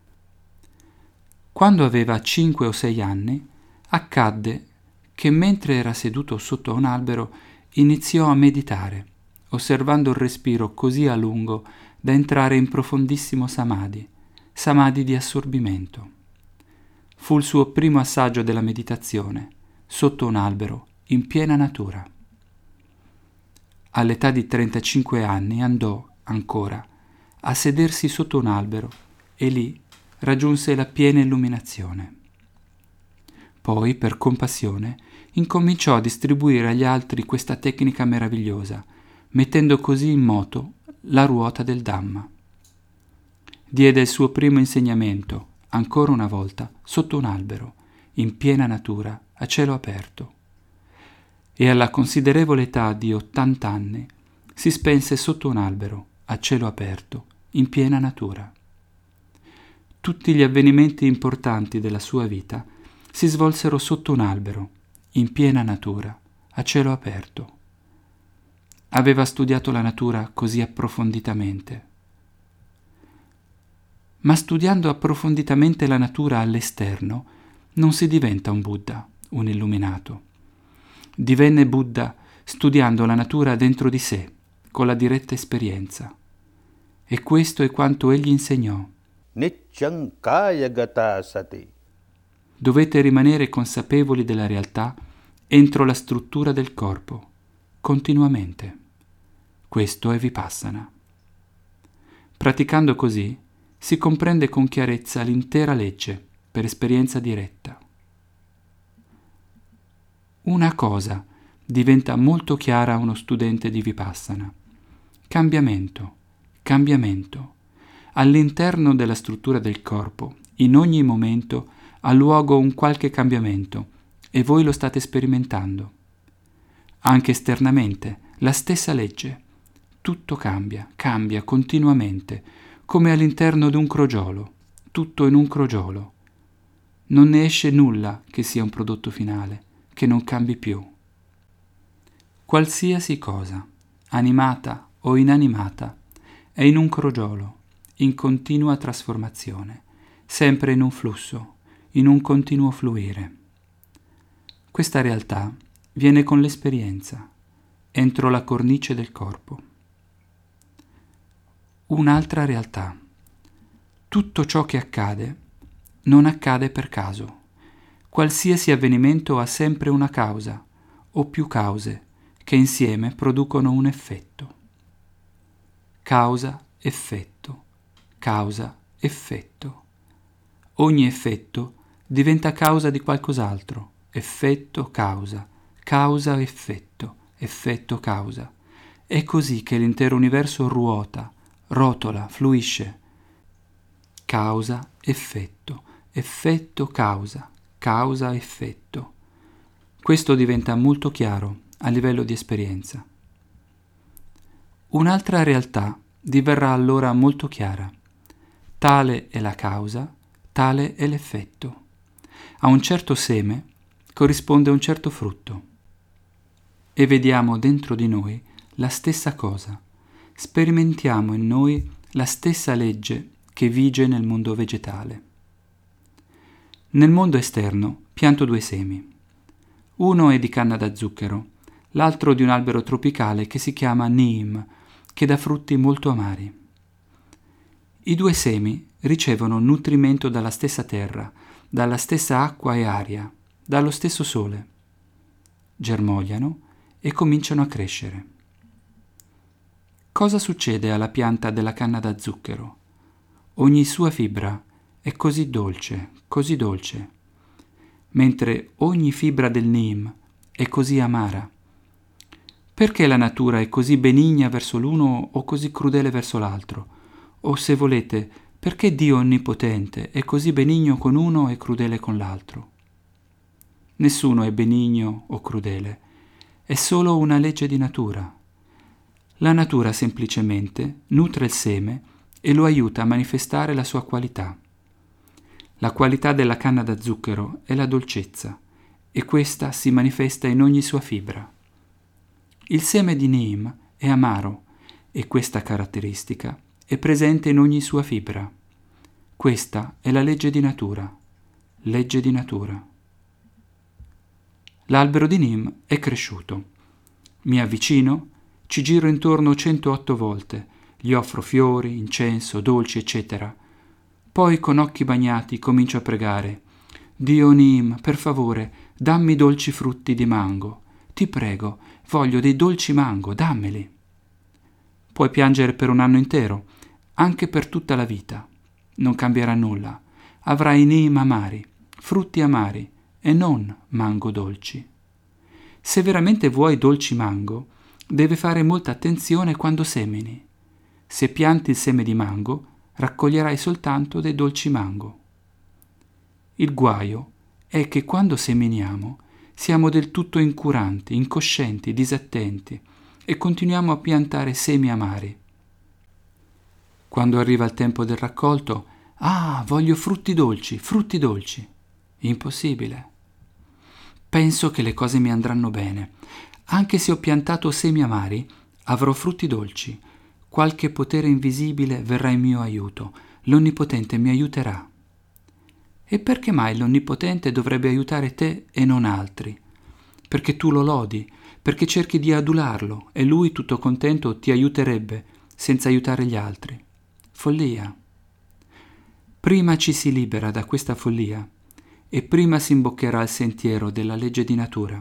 A: Quando aveva 5 o 6 anni, accadde che mentre era seduto sotto un albero iniziò a meditare, osservando il respiro così a lungo da entrare in profondissimo samadhi di assorbimento. Fu il suo primo assaggio della meditazione, sotto un albero, in piena natura. All'età di 35 anni andò, ancora, a sedersi sotto un albero e lì raggiunse la piena illuminazione. Poi, per compassione, incominciò a distribuire agli altri questa tecnica meravigliosa, mettendo così in moto la ruota del Dhamma. Diede il suo primo insegnamento, ancora una volta, sotto un albero, in piena natura, a cielo aperto. E alla considerevole età di 80 anni si spense sotto un albero, a cielo aperto, in piena natura. Tutti gli avvenimenti importanti della sua vita si svolsero sotto un albero, in piena natura, a cielo aperto. Aveva studiato la natura così approfonditamente. Ma studiando approfonditamente la natura all'esterno, non si diventa un Buddha, un illuminato. Divenne Buddha studiando la natura dentro di sé, con la diretta esperienza. E questo è quanto egli insegnò.
B: Nityam kaya gata sati.
A: Dovete rimanere consapevoli della realtà entro la struttura del corpo, continuamente. Questo è Vipassana. Praticando così, si comprende con chiarezza l'intera legge, per esperienza diretta. Una cosa diventa molto chiara a uno studente di Vipassana. Cambiamento. All'interno della struttura del corpo, in ogni momento, ha luogo un qualche cambiamento e voi lo state sperimentando. Anche esternamente, la stessa legge. Tutto cambia continuamente, come all'interno di un crogiolo, tutto in un crogiolo. Non ne esce nulla che sia un prodotto finale, che non cambi più. Qualsiasi cosa, animata o inanimata, è in un crogiolo, in continua trasformazione, sempre in un flusso, in un continuo fluire. Questa realtà viene con l'esperienza, entro la cornice del corpo. Un'altra realtà. Tutto ciò che accade non accade per caso. Qualsiasi avvenimento ha sempre una causa o più cause che insieme producono un effetto. Causa, effetto. Ogni effetto diventa causa di qualcos'altro. Effetto, causa, effetto, causa. È così che l'intero universo ruota, rotola, fluisce. Causa, effetto, causa, effetto. Questo diventa molto chiaro a livello di esperienza. Un'altra realtà diverrà allora molto chiara. Tale è la causa, tale è l'effetto. A un certo seme corrisponde un certo frutto. E vediamo dentro di noi la stessa cosa. Sperimentiamo in noi la stessa legge che vige nel mondo vegetale. Nel mondo esterno pianto 2 semi. Uno è di canna da zucchero, l'altro di un albero tropicale che si chiama neem, che dà frutti molto amari. I 2 semi ricevono nutrimento dalla stessa terra, dalla stessa acqua e aria, dallo stesso sole. Germogliano e cominciano a crescere. Cosa succede alla pianta della canna da zucchero? Ogni sua fibra è così dolce, mentre ogni fibra del neem è così amara. Perché la natura è così benigna verso l'uno o così crudele verso l'altro? O se volete, perché Dio Onnipotente è così benigno con uno e crudele con l'altro? Nessuno è benigno o crudele, è solo una legge di natura. La natura semplicemente nutre il seme e lo aiuta a manifestare la sua qualità. La qualità della canna da zucchero è la dolcezza, e questa si manifesta in ogni sua fibra. Il seme di neem è amaro, e questa caratteristica è presente in ogni sua fibra. Questa è la legge di natura. Legge di natura. L'albero di neem è cresciuto. Mi avvicino, ci giro intorno 108 volte, gli offro fiori, incenso, dolci, eccetera. Poi con occhi bagnati comincio a pregare. Dio neem, per favore, dammi dolci frutti di mango. Ti prego, voglio dei dolci mango, dammeli. Puoi piangere per un anno intero, anche per tutta la vita. Non cambierà nulla. Avrai neem amari, frutti amari e non mango dolci. Se veramente vuoi dolci mango, devi fare molta attenzione quando semini. Se pianti il seme di mango, raccoglierai soltanto dei dolci mango. Il guaio è che quando seminiamo siamo del tutto incuranti, incoscienti, disattenti e continuiamo a piantare semi amari. Quando arriva il tempo del raccolto, voglio frutti dolci, frutti dolci. Impossibile. Penso che le cose mi andranno bene. Anche se ho piantato semi amari, avrò frutti dolci. Qualche potere invisibile verrà in mio aiuto. L'Onnipotente mi aiuterà. E perché mai l'Onnipotente dovrebbe aiutare te e non altri? Perché tu lo lodi, perché cerchi di adularlo e lui, tutto contento, ti aiuterebbe senza aiutare gli altri. Follia. Prima ci si libera da questa follia e prima si imboccherà il sentiero della legge di natura.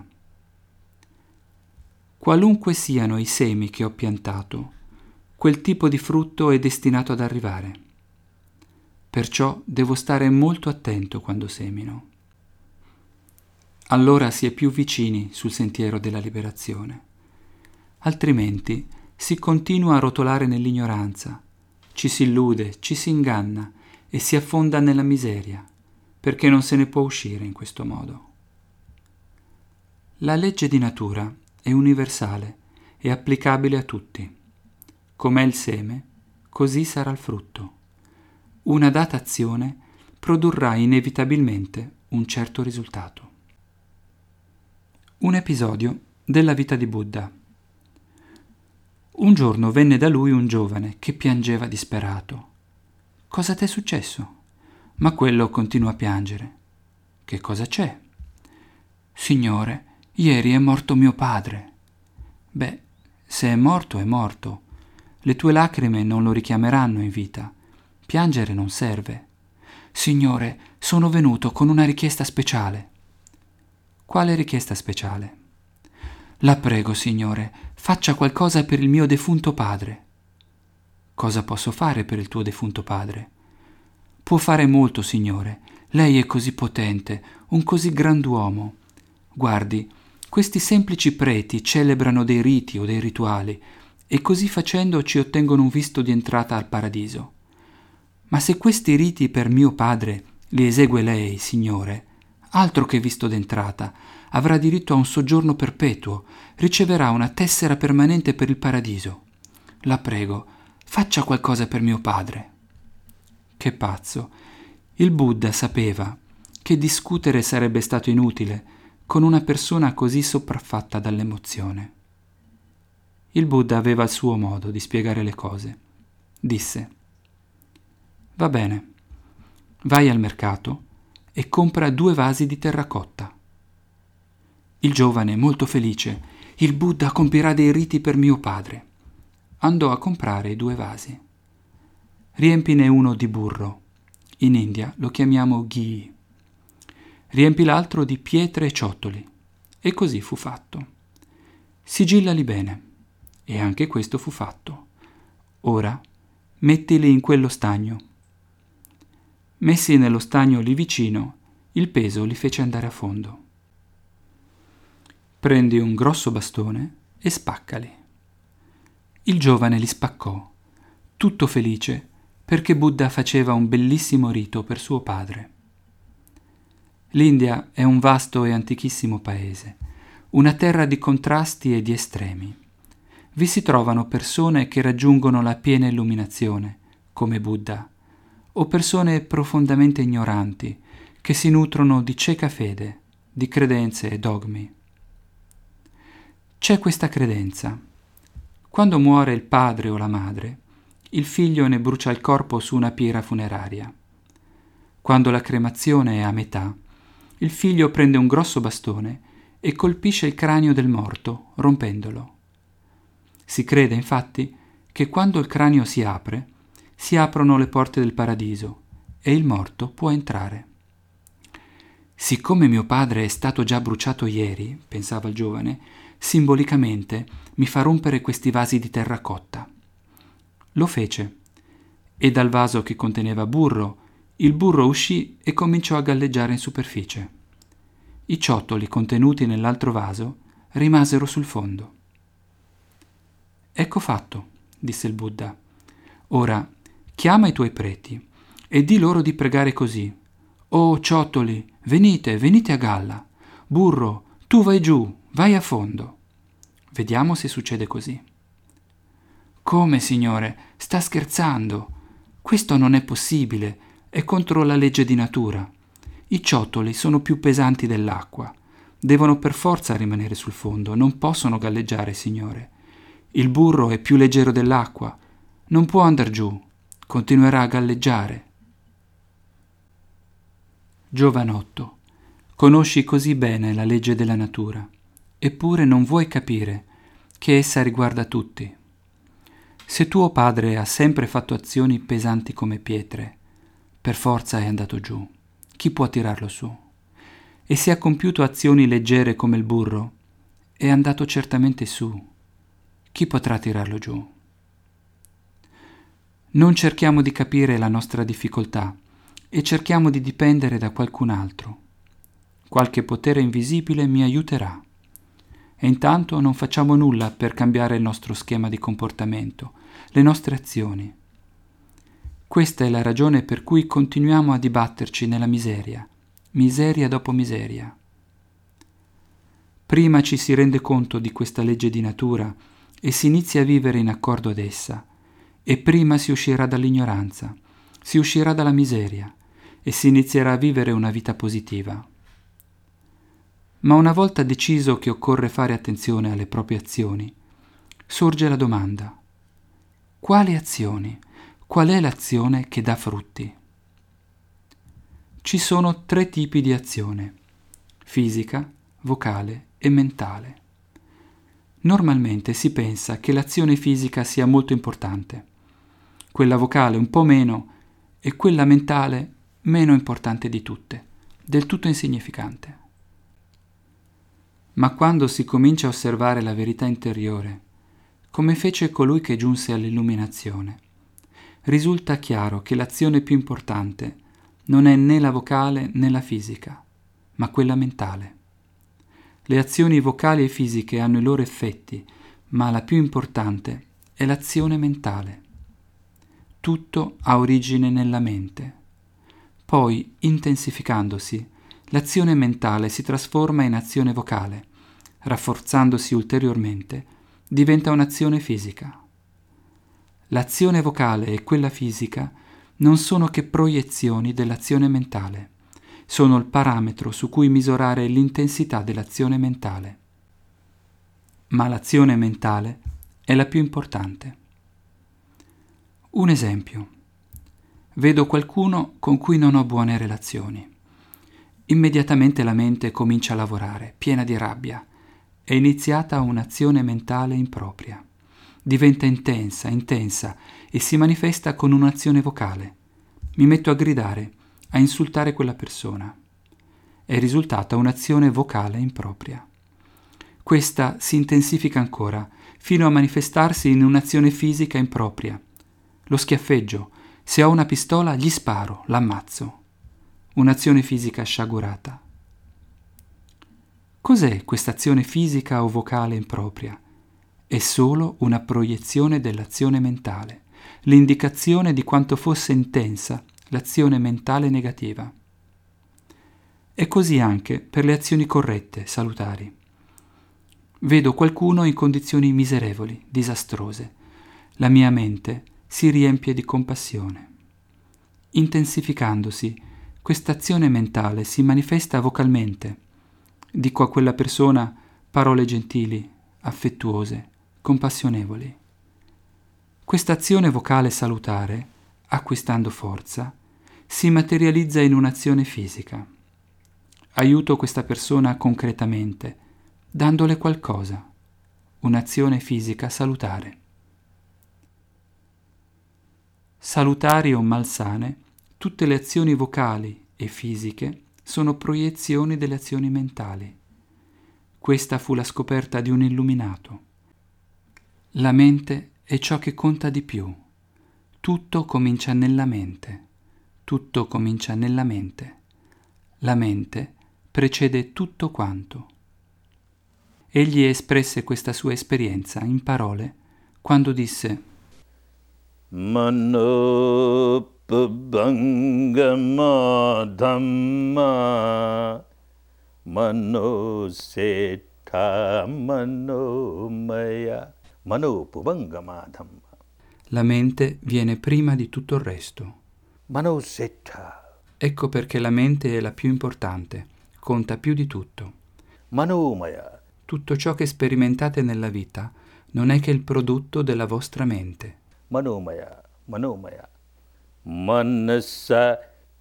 A: Qualunque siano i semi che ho piantato, quel tipo di frutto è destinato ad arrivare. Perciò devo stare molto attento quando semino. Allora si è più vicini sul sentiero della liberazione. Altrimenti si continua a rotolare nell'ignoranza, ci si illude, ci si inganna e si affonda nella miseria, perché non se ne può uscire in questo modo. La legge di natura è universale e applicabile a tutti. Com'è il seme, così sarà il frutto. Una data azione produrrà inevitabilmente un certo risultato. Un episodio della vita di Buddha. Un giorno venne da lui un giovane che piangeva disperato. «Cosa t'è successo?» Ma quello continuò a piangere. «Che cosa c'è?» «Signore, ieri è morto mio padre». «Beh, se è morto, è morto. Le tue lacrime non lo richiameranno in vita. Piangere non serve». «Signore, sono venuto con una richiesta speciale». «Quale richiesta speciale?» «La prego, Signore, faccia qualcosa per il mio defunto padre». «Cosa posso fare per il tuo defunto padre?» «Può fare molto, Signore. Lei è così potente, un così grand'uomo. Guardi, questi semplici preti celebrano dei riti o dei rituali e così facendo ci ottengono un visto di entrata al paradiso. Ma se questi riti per mio padre li esegue lei, Signore, altro che visto d'entrata, avrà diritto a un soggiorno perpetuo, riceverà una tessera permanente per il paradiso. La prego, faccia qualcosa per mio padre». Che pazzo! Il Buddha sapeva che discutere sarebbe stato inutile con una persona così sopraffatta dall'emozione. Il Buddha aveva il suo modo di spiegare le cose. Disse: «Va bene, vai al mercato e compra 2 vasi di terracotta. Il giovane, molto felice: il Buddha compirà dei riti per mio padre. Andò a comprare i 2 vasi. Riempine uno di burro. In India lo chiamiamo ghee. Riempi l'altro di pietre e ciottoli. E così fu fatto. Sigillali bene. E anche questo fu fatto. Ora mettili in quello stagno. Messi nello stagno lì vicino, il peso li fece andare a fondo. Prendi un grosso bastone e spaccali. Il giovane li spaccò, tutto felice, perché Buddha faceva un bellissimo rito per suo padre. L'India è un vasto e antichissimo paese, una terra di contrasti e di estremi. Vi si trovano persone che raggiungono la piena illuminazione, come Buddha, o persone profondamente ignoranti che si nutrono di cieca fede, di credenze e dogmi. C'è questa credenza. Quando muore il padre o la madre, il figlio ne brucia il corpo su una pira funeraria. Quando la cremazione è a metà, il figlio prende un grosso bastone e colpisce il cranio del morto, rompendolo. Si crede, infatti, che quando il cranio si aprono le porte del paradiso e il morto può entrare. Siccome mio padre è stato già bruciato ieri, pensava il giovane, simbolicamente mi fa rompere questi vasi di terracotta. Lo fece, e dal vaso che conteneva burro, il burro uscì e cominciò a galleggiare in superficie. I ciottoli contenuti nell'altro vaso rimasero sul fondo. Ecco fatto, disse il Buddha. Ora chiama i tuoi preti e di loro di pregare così: «Oh ciottoli, venite, venite a galla. Burro, tu vai giù, vai a fondo». Vediamo se succede così. «Come, signore? Sta scherzando? Questo non è possibile, è contro la legge di natura. I ciottoli sono più pesanti dell'acqua. Devono per forza rimanere sul fondo, non possono galleggiare, signore. Il burro è più leggero dell'acqua, non può andar giù, continuerà a galleggiare». Giovanotto, conosci così bene la legge della natura, eppure non vuoi capire che essa riguarda tutti. Se tuo padre ha sempre fatto azioni pesanti come pietre, per forza è andato giù. Chi può tirarlo su? E se ha compiuto azioni leggere come il burro, è andato certamente su. Chi potrà tirarlo giù? Non cerchiamo di capire la nostra difficoltà e cerchiamo di dipendere da qualcun altro. Qualche potere invisibile mi aiuterà. E intanto non facciamo nulla per cambiare il nostro schema di comportamento, le nostre azioni. Questa è la ragione per cui continuiamo a dibatterci nella miseria, miseria dopo miseria. Prima ci si rende conto di questa legge di natura e si inizia a vivere in accordo ad essa, e prima si uscirà dall'ignoranza, si uscirà dalla miseria e si inizierà a vivere una vita positiva. Ma una volta deciso che occorre fare attenzione alle proprie azioni, sorge la domanda: quali azioni? Qual è l'azione che dà frutti? Ci sono 3 tipi di azione: fisica, vocale e mentale. Normalmente si pensa che l'azione fisica sia molto importante, quella vocale un po' meno e quella mentale meno importante di tutte, del tutto insignificante. Ma quando si comincia a osservare la verità interiore, come fece colui che giunse all'illuminazione, risulta chiaro che l'azione più importante non è né la vocale né la fisica, ma quella mentale. Le azioni vocali e fisiche hanno i loro effetti, ma la più importante è l'azione mentale. Tutto ha origine nella mente. Poi, intensificandosi, l'azione mentale si trasforma in azione vocale, rafforzandosi ulteriormente, diventa un'azione fisica. L'azione vocale e quella fisica non sono che proiezioni dell'azione mentale, sono il parametro su cui misurare l'intensità dell'azione mentale. Ma l'azione mentale è la più importante. Un esempio. Vedo qualcuno con cui non ho buone relazioni. Immediatamente la mente comincia a lavorare, piena di rabbia. È iniziata un'azione mentale impropria. Diventa intensa e si manifesta con un'azione vocale. Mi metto a gridare, a insultare quella persona. È risultata un'azione vocale impropria. Questa si intensifica ancora, fino a manifestarsi in un'azione fisica impropria. Lo schiaffeggio, se ho una pistola gli sparo, l'ammazzo. Un'azione fisica sciagurata. Cos'è questa azione fisica o vocale impropria? È solo una proiezione dell'azione mentale, l'indicazione di quanto fosse intensa l'azione mentale negativa. È così anche per le azioni corrette, salutari. Vedo qualcuno in condizioni miserevoli, disastrose. La mia mente si riempie di compassione. Intensificandosi, questa azione mentale si manifesta vocalmente. Dico a quella persona parole gentili, affettuose, compassionevoli. Questa azione vocale salutare, acquistando forza, si materializza in un'azione fisica. Aiuto questa persona concretamente, dandole qualcosa, un'azione fisica salutare. Salutari o malsane, tutte le azioni vocali e fisiche sono proiezioni delle azioni mentali. Questa fu la scoperta di un illuminato. La mente è ciò che conta di più. Tutto comincia nella mente. Tutto comincia nella mente. La mente precede tutto quanto. Egli espresse questa sua esperienza in parole quando disse:
B: Manopabangama dhamma manosetta manomaya. Manopabangama dhamma.
A: La mente viene prima di tutto il resto.
B: Manosetta.
A: Ecco perché la mente è la più importante, conta più di tutto.
B: Manomaya.
A: Tutto ciò che sperimentate nella vita non è che il prodotto della vostra mente.
B: Manomaya. Manasa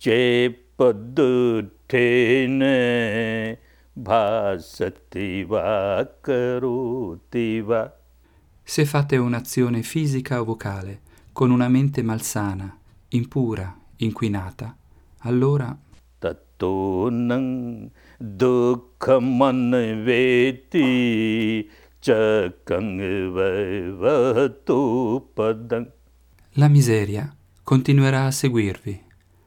B: cepaduttene bhasativa karutiva.
A: Se fate un'azione fisica o vocale con una mente malsana, impura, inquinata, allora
B: Tattonang dukkhamanveti chakang vavatupadang.
A: la miseria continuerà a seguirvi,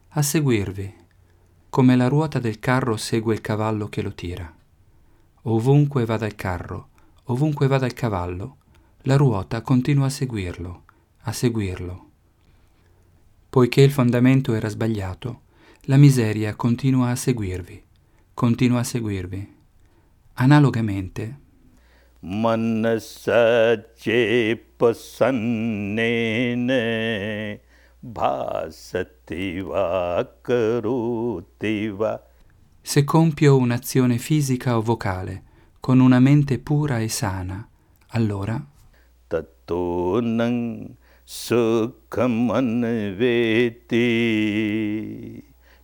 A: come la ruota del carro segue il cavallo che lo tira. Ovunque vada il carro, ovunque vada il cavallo, la ruota continua a seguirlo. Poiché il fondamento era sbagliato, la miseria continua a seguirvi. Analogamente,
B: Manasa cepasannene bhasativa karutiva.
A: se compio un'azione fisica o vocale con una mente pura e sana, allora
B: Tattonang sukhamanveti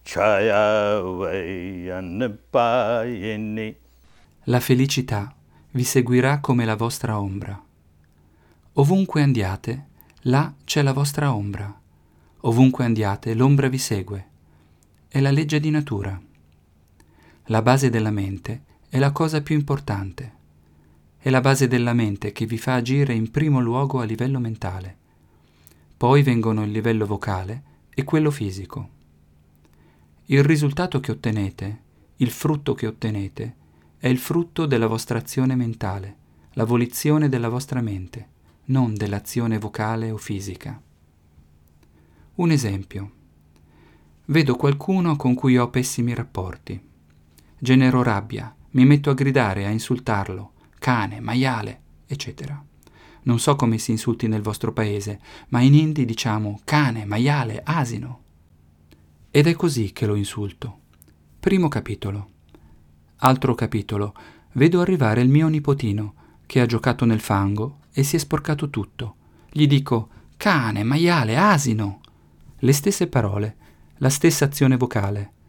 B: chayavayanapayeni.
A: la felicità vi seguirà come la vostra ombra. Ovunque andiate, là c'è la vostra ombra. Ovunque andiate, l'ombra vi segue. È la legge di natura. La base della mente è la cosa più importante. È la base della mente che vi fa agire in primo luogo a livello mentale. Poi vengono il livello vocale e quello fisico. Il risultato che ottenete, il frutto che ottenete, è il frutto della vostra azione mentale, la volizione della vostra mente, non dell'azione vocale o fisica. Un esempio. Vedo qualcuno con cui ho pessimi rapporti. Genero rabbia, mi metto a gridare, a insultarlo, cane, maiale, eccetera. Non so come si insulti nel vostro paese, ma in hindi diciamo cane, maiale, asino. Ed è così che lo insulto. Primo capitolo. Altro capitolo. Vedo arrivare il mio nipotino, che ha giocato nel fango e si è sporcato tutto. Gli dico cane, maiale, asino. Le stesse parole, la stessa azione vocale.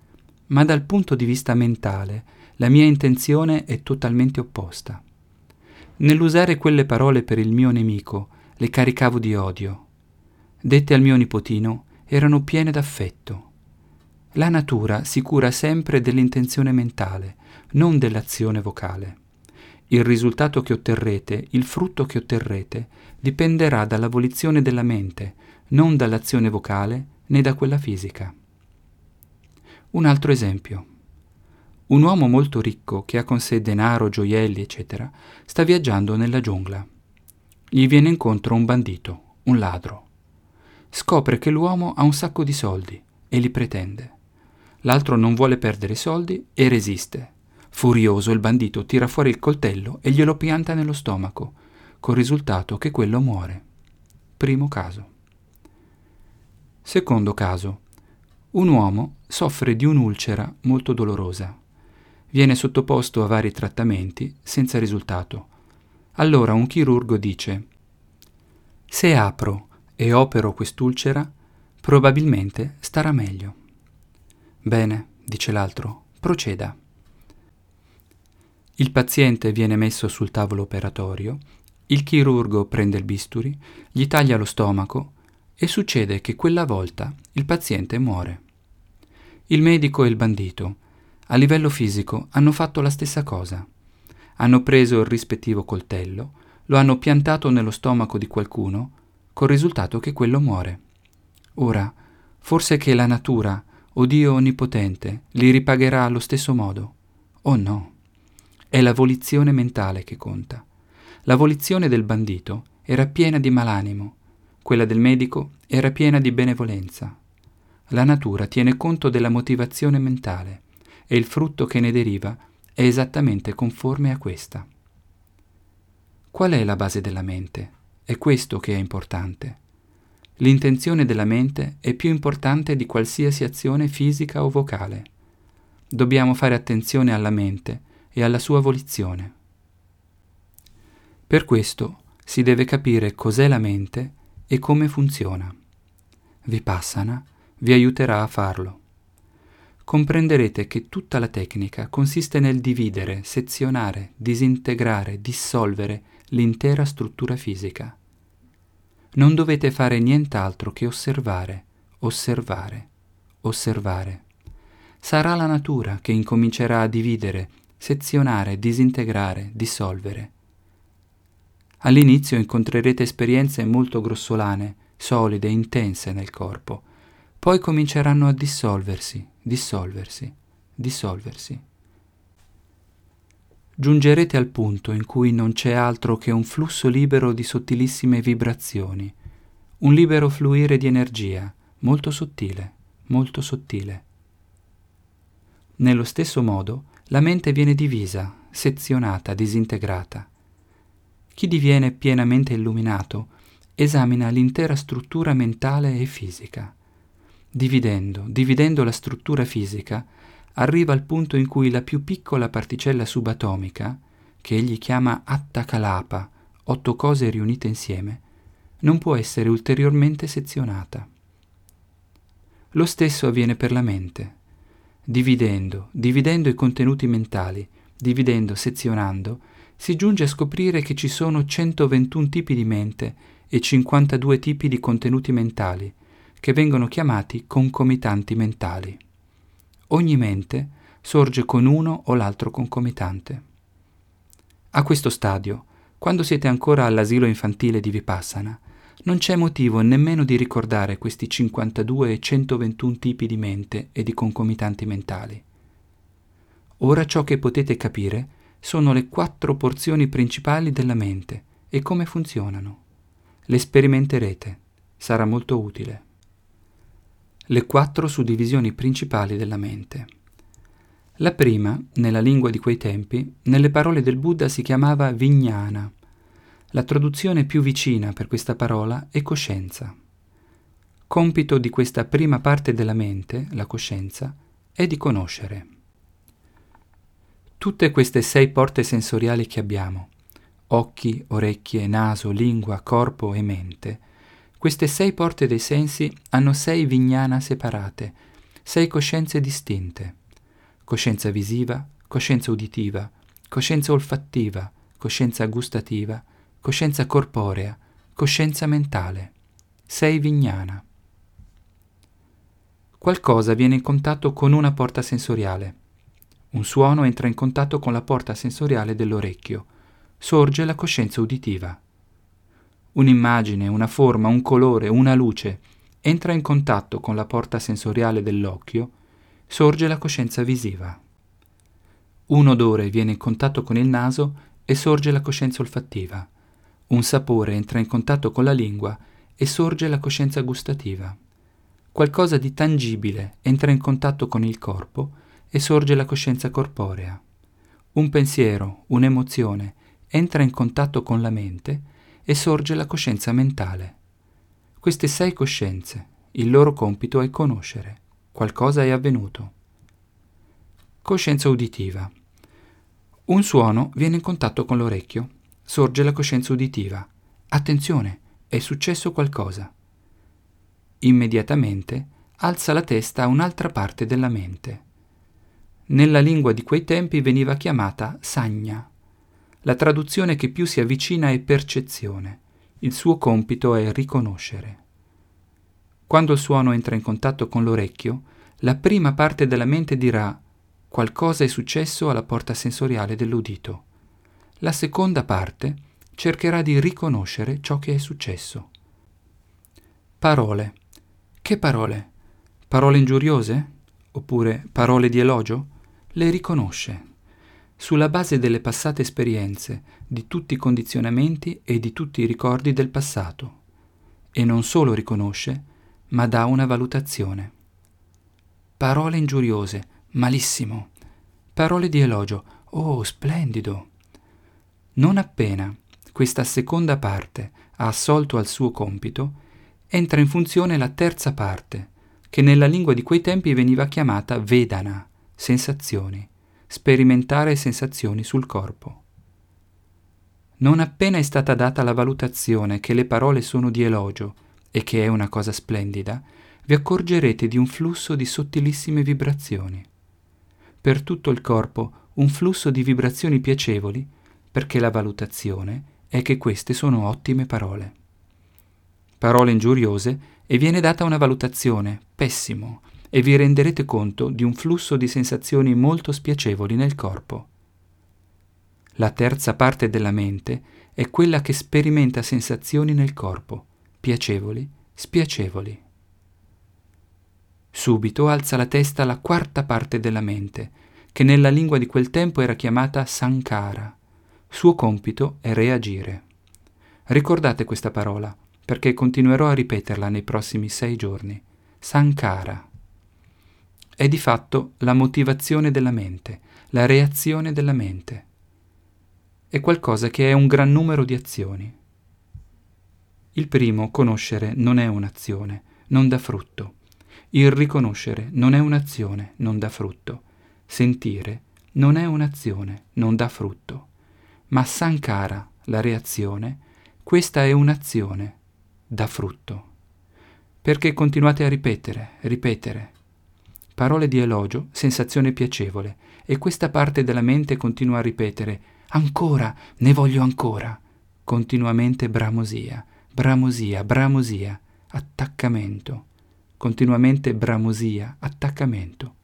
A: Ma dal punto di vista mentale, la mia intenzione è totalmente opposta. Nell'usare quelle parole per il mio nemico, le caricavo di odio. Dette al mio nipotino, erano piene d'affetto. La natura si cura sempre dell'intenzione mentale, non dell'azione vocale. Il risultato che otterrete, il frutto che otterrete, dipenderà dalla volizione della mente, non dall'azione vocale né da quella fisica. Un altro esempio. Un uomo molto ricco, che ha con sé denaro, gioielli, eccetera, sta viaggiando nella giungla. Gli viene incontro un bandito, un ladro. Scopre che l'uomo ha un sacco di soldi e li pretende. L'altro non vuole perdere i soldi e resiste. Furioso, il bandito tira fuori il coltello e glielo pianta nello stomaco, col risultato che quello muore. Primo caso. Secondo caso. Un uomo soffre di un'ulcera molto dolorosa. Viene sottoposto a vari trattamenti senza risultato. Allora un chirurgo dice: se apro e opero quest'ulcera, probabilmente starà meglio. Bene, dice l'altro, proceda. Il paziente viene messo sul tavolo operatorio, il chirurgo prende il bisturi, gli taglia lo stomaco e succede che quella volta il paziente muore. Il medico e il bandito, a livello fisico, hanno fatto la stessa cosa. Hanno preso il rispettivo coltello, lo hanno piantato nello stomaco di qualcuno, col risultato che quello muore. Ora, forse che la natura o Dio Onnipotente li ripagherà allo stesso modo? Oh no! È la volizione mentale che conta. La volizione del bandito era piena di malanimo, quella del medico era piena di benevolenza. La natura tiene conto della motivazione mentale e il frutto che ne deriva è esattamente conforme a questa. Qual è la base della mente? È questo che è importante. L'intenzione della mente è più importante di qualsiasi azione fisica o vocale. Dobbiamo fare attenzione alla mente e alla sua volizione. Per questo si deve capire cos'è la mente e come funziona. Vipassana vi aiuterà a farlo. Comprenderete che tutta la tecnica consiste nel dividere, sezionare, disintegrare, dissolvere l'intera struttura fisica. Non dovete fare nient'altro che osservare, osservare, osservare. Sarà la natura che incomincerà a dividere, sezionare, disintegrare, dissolvere. All'inizio incontrerete esperienze molto grossolane, solide, intense nel corpo. Poi cominceranno a dissolversi, dissolversi, dissolversi. Giungerete al punto in cui non c'è altro che un flusso libero di sottilissime vibrazioni, un libero fluire di energia, molto sottile, molto sottile. Nello stesso modo, la mente viene divisa, sezionata, disintegrata. Chi diviene pienamente illuminato esamina l'intera struttura mentale e fisica. Dividendo la struttura fisica, arriva al punto in cui la più piccola particella subatomica, che egli chiama Atta Kalapa, 8 cose riunite insieme, non può essere ulteriormente sezionata. Lo stesso avviene per la mente. Dividendo i contenuti mentali, sezionando, si giunge a scoprire che ci sono 121 tipi di mente e 52 tipi di contenuti mentali, che vengono chiamati concomitanti mentali. Ogni mente sorge con uno o l'altro concomitante. A questo stadio, quando siete ancora all'asilo infantile di Vipassana, non c'è motivo nemmeno di ricordare questi 52 e 121 tipi di mente e di concomitanti mentali. Ora ciò che potete capire sono le 4 porzioni principali della mente e come funzionano. Le sperimenterete, sarà molto utile. Le 4 suddivisioni principali della mente. La prima, nella lingua di quei tempi, nelle parole del Buddha si chiamava Vijnana. La traduzione più vicina per questa parola è coscienza. Compito di questa prima parte della mente, la coscienza, è di conoscere. Tutte queste 6 porte sensoriali che abbiamo, occhi, orecchie, naso, lingua, corpo e mente, queste 6 porte dei sensi hanno 6 vijnana separate, 6 coscienze distinte. coscienza visiva, coscienza uditiva, coscienza olfattiva, coscienza gustativa, coscienza corporea, coscienza mentale. Sei Vijnana. Qualcosa viene in contatto con una porta sensoriale. Un suono entra in contatto con la porta sensoriale dell'orecchio. Sorge la coscienza uditiva. Un'immagine, una forma, un colore, una luce entra in contatto con la porta sensoriale dell'occhio. Sorge la coscienza visiva. Un odore viene in contatto con il naso e sorge la coscienza olfattiva. Un sapore entra in contatto con la lingua e sorge la coscienza gustativa. Qualcosa di tangibile entra in contatto con il corpo e sorge la coscienza corporea. Un pensiero, un'emozione entra in contatto con la mente e sorge la coscienza mentale. Queste 6 coscienze, il loro compito è conoscere. Qualcosa è avvenuto. Coscienza uditiva. Un suono viene in contatto con l'orecchio. Sorge la coscienza uditiva. Attenzione, è successo qualcosa. Immediatamente alza la testa a un'altra parte della mente. Nella lingua di quei tempi veniva chiamata Sagna. La traduzione che più si avvicina è percezione. Il suo compito è riconoscere. Quando il suono entra in contatto con l'orecchio, la prima parte della mente dirà qualcosa è successo alla porta sensoriale dell'udito. La seconda parte cercherà di riconoscere ciò che è successo. Parole. Che parole? Parole ingiuriose? Oppure parole di elogio? Le riconosce. Sulla base delle passate esperienze, di tutti i condizionamenti e di tutti i ricordi del passato. E non solo riconosce, ma dà una valutazione. Parole ingiuriose, malissimo. Parole di elogio, oh, splendido. Non appena questa seconda parte ha assolto al suo compito, entra in funzione la terza parte, che nella lingua di quei tempi veniva chiamata Vedana, sensazioni, sperimentare sensazioni sul corpo. Non appena è stata data la valutazione che le parole sono di elogio e che è una cosa splendida, vi accorgerete di un flusso di sottilissime vibrazioni. Per tutto il corpo un flusso di vibrazioni piacevoli, perché la valutazione è che queste sono ottime parole. Parole ingiuriose e viene data una valutazione, pessimo, e vi renderete conto di un flusso di sensazioni molto spiacevoli nel corpo. La terza parte della mente è quella che sperimenta sensazioni nel corpo, piacevoli, spiacevoli. Subito alza la testa la quarta parte della mente, che nella lingua di quel tempo era chiamata Sankara. Suo compito è reagire. Ricordate questa parola, perché continuerò a ripeterla nei prossimi 6 giorni. Sankara. È di fatto la motivazione della mente, la reazione della mente. È qualcosa che è un gran numero di azioni. Il primo, conoscere, non è un'azione, non dà frutto. Il riconoscere non è un'azione, non dà frutto. Sentire non è un'azione, non dà frutto. Ma Sankara, la reazione, questa è un'azione, dà frutto. Perché continuate a ripetere. Parole di elogio, sensazione piacevole, e questa parte della mente continua a ripetere ancora, ne voglio ancora. Continuamente bramosia, attaccamento. Continuamente bramosia, attaccamento.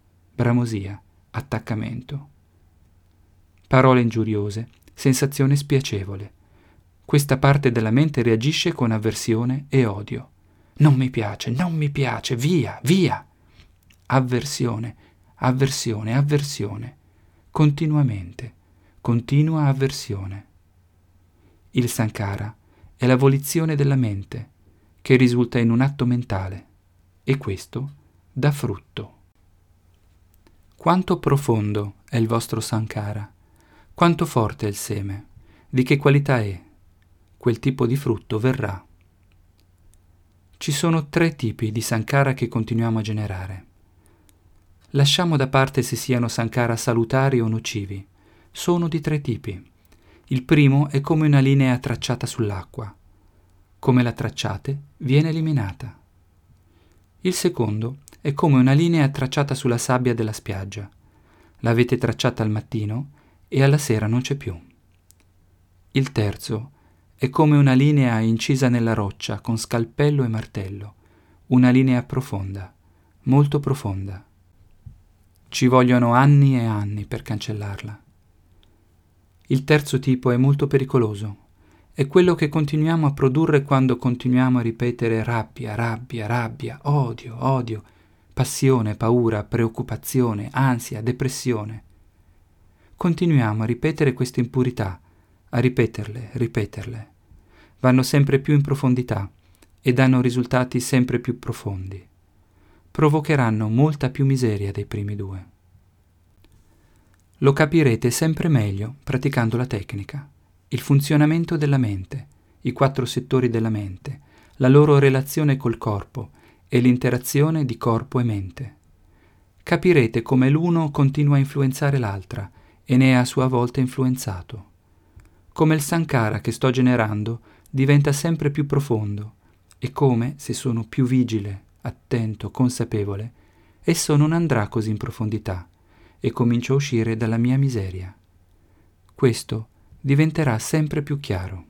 A: Parole ingiuriose, sensazione spiacevole. Questa parte della mente reagisce con avversione e odio. Non mi piace, via. Avversione. Continuamente, continua avversione. Il Sankara è la volizione della mente, che risulta in un atto mentale, e questo dà frutto. Quanto profondo è il vostro Sankara? Quanto forte è il seme? Di che qualità è? Quel tipo di frutto verrà. Ci sono 3 tipi di Sankara che continuiamo a generare. Lasciamo da parte se siano Sankara salutari o nocivi. Sono di 3 tipi. Il primo è come una linea tracciata sull'acqua. Come la tracciate, viene eliminata. Il secondo è come una linea tracciata sulla sabbia della spiaggia. L'avete tracciata al mattino e alla sera non c'è più. Il terzo è come una linea incisa nella roccia con scalpello e martello, una linea profonda, molto profonda. Ci vogliono anni e anni per cancellarla. Il terzo tipo è molto pericoloso. È quello che continuiamo a produrre quando continuiamo a ripetere rabbia, rabbia, rabbia, odio, odio, passione, paura, preoccupazione, ansia, depressione. Continuiamo a ripetere queste impurità, a ripeterle, ripeterle. Vanno sempre più in profondità e danno risultati sempre più profondi. Provocheranno molta più miseria dei primi due. Lo capirete sempre meglio praticando la tecnica, il funzionamento della mente, i 4 settori della mente, la loro relazione col corpo e l'interazione di corpo e mente. Capirete come l'uno continua a influenzare l'altra e ne è a sua volta influenzato. Come il sankhara che sto generando diventa sempre più profondo e come, se sono più vigile, attento, consapevole, esso non andrà così in profondità e comincio a uscire dalla mia miseria. Questo diventerà sempre più chiaro.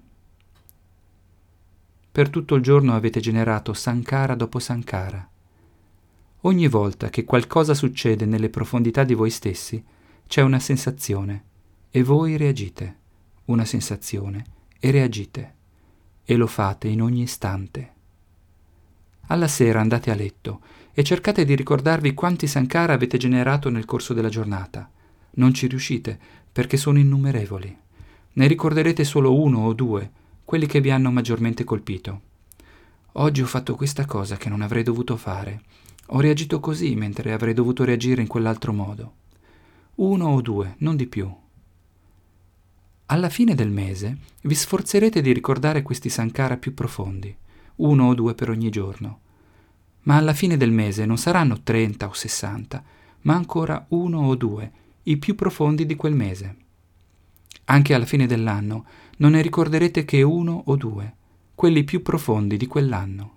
A: Per tutto il giorno avete generato sankhara dopo sankhara. Ogni volta che qualcosa succede nelle profondità di voi stessi, c'è una sensazione e voi reagite, una sensazione e reagite, e lo fate in ogni istante. Alla sera andate a letto e cercate di ricordarvi quanti sankhara avete generato nel corso della giornata. Non ci riuscite perché sono innumerevoli. Ne ricorderete solo 1 o 2, quelli che vi hanno maggiormente colpito. Oggi ho fatto questa cosa che non avrei dovuto fare. Ho reagito così mentre avrei dovuto reagire in quell'altro modo. 1 o 2, non di più. Alla fine del mese vi sforzerete di ricordare questi sankhara più profondi, 1 o 2 per ogni giorno. Ma alla fine del mese non saranno 30 o 60, ma ancora 1 o 2, i più profondi di quel mese. Anche alla fine dell'anno non ne ricorderete che 1 o 2, quelli più profondi di quell'anno.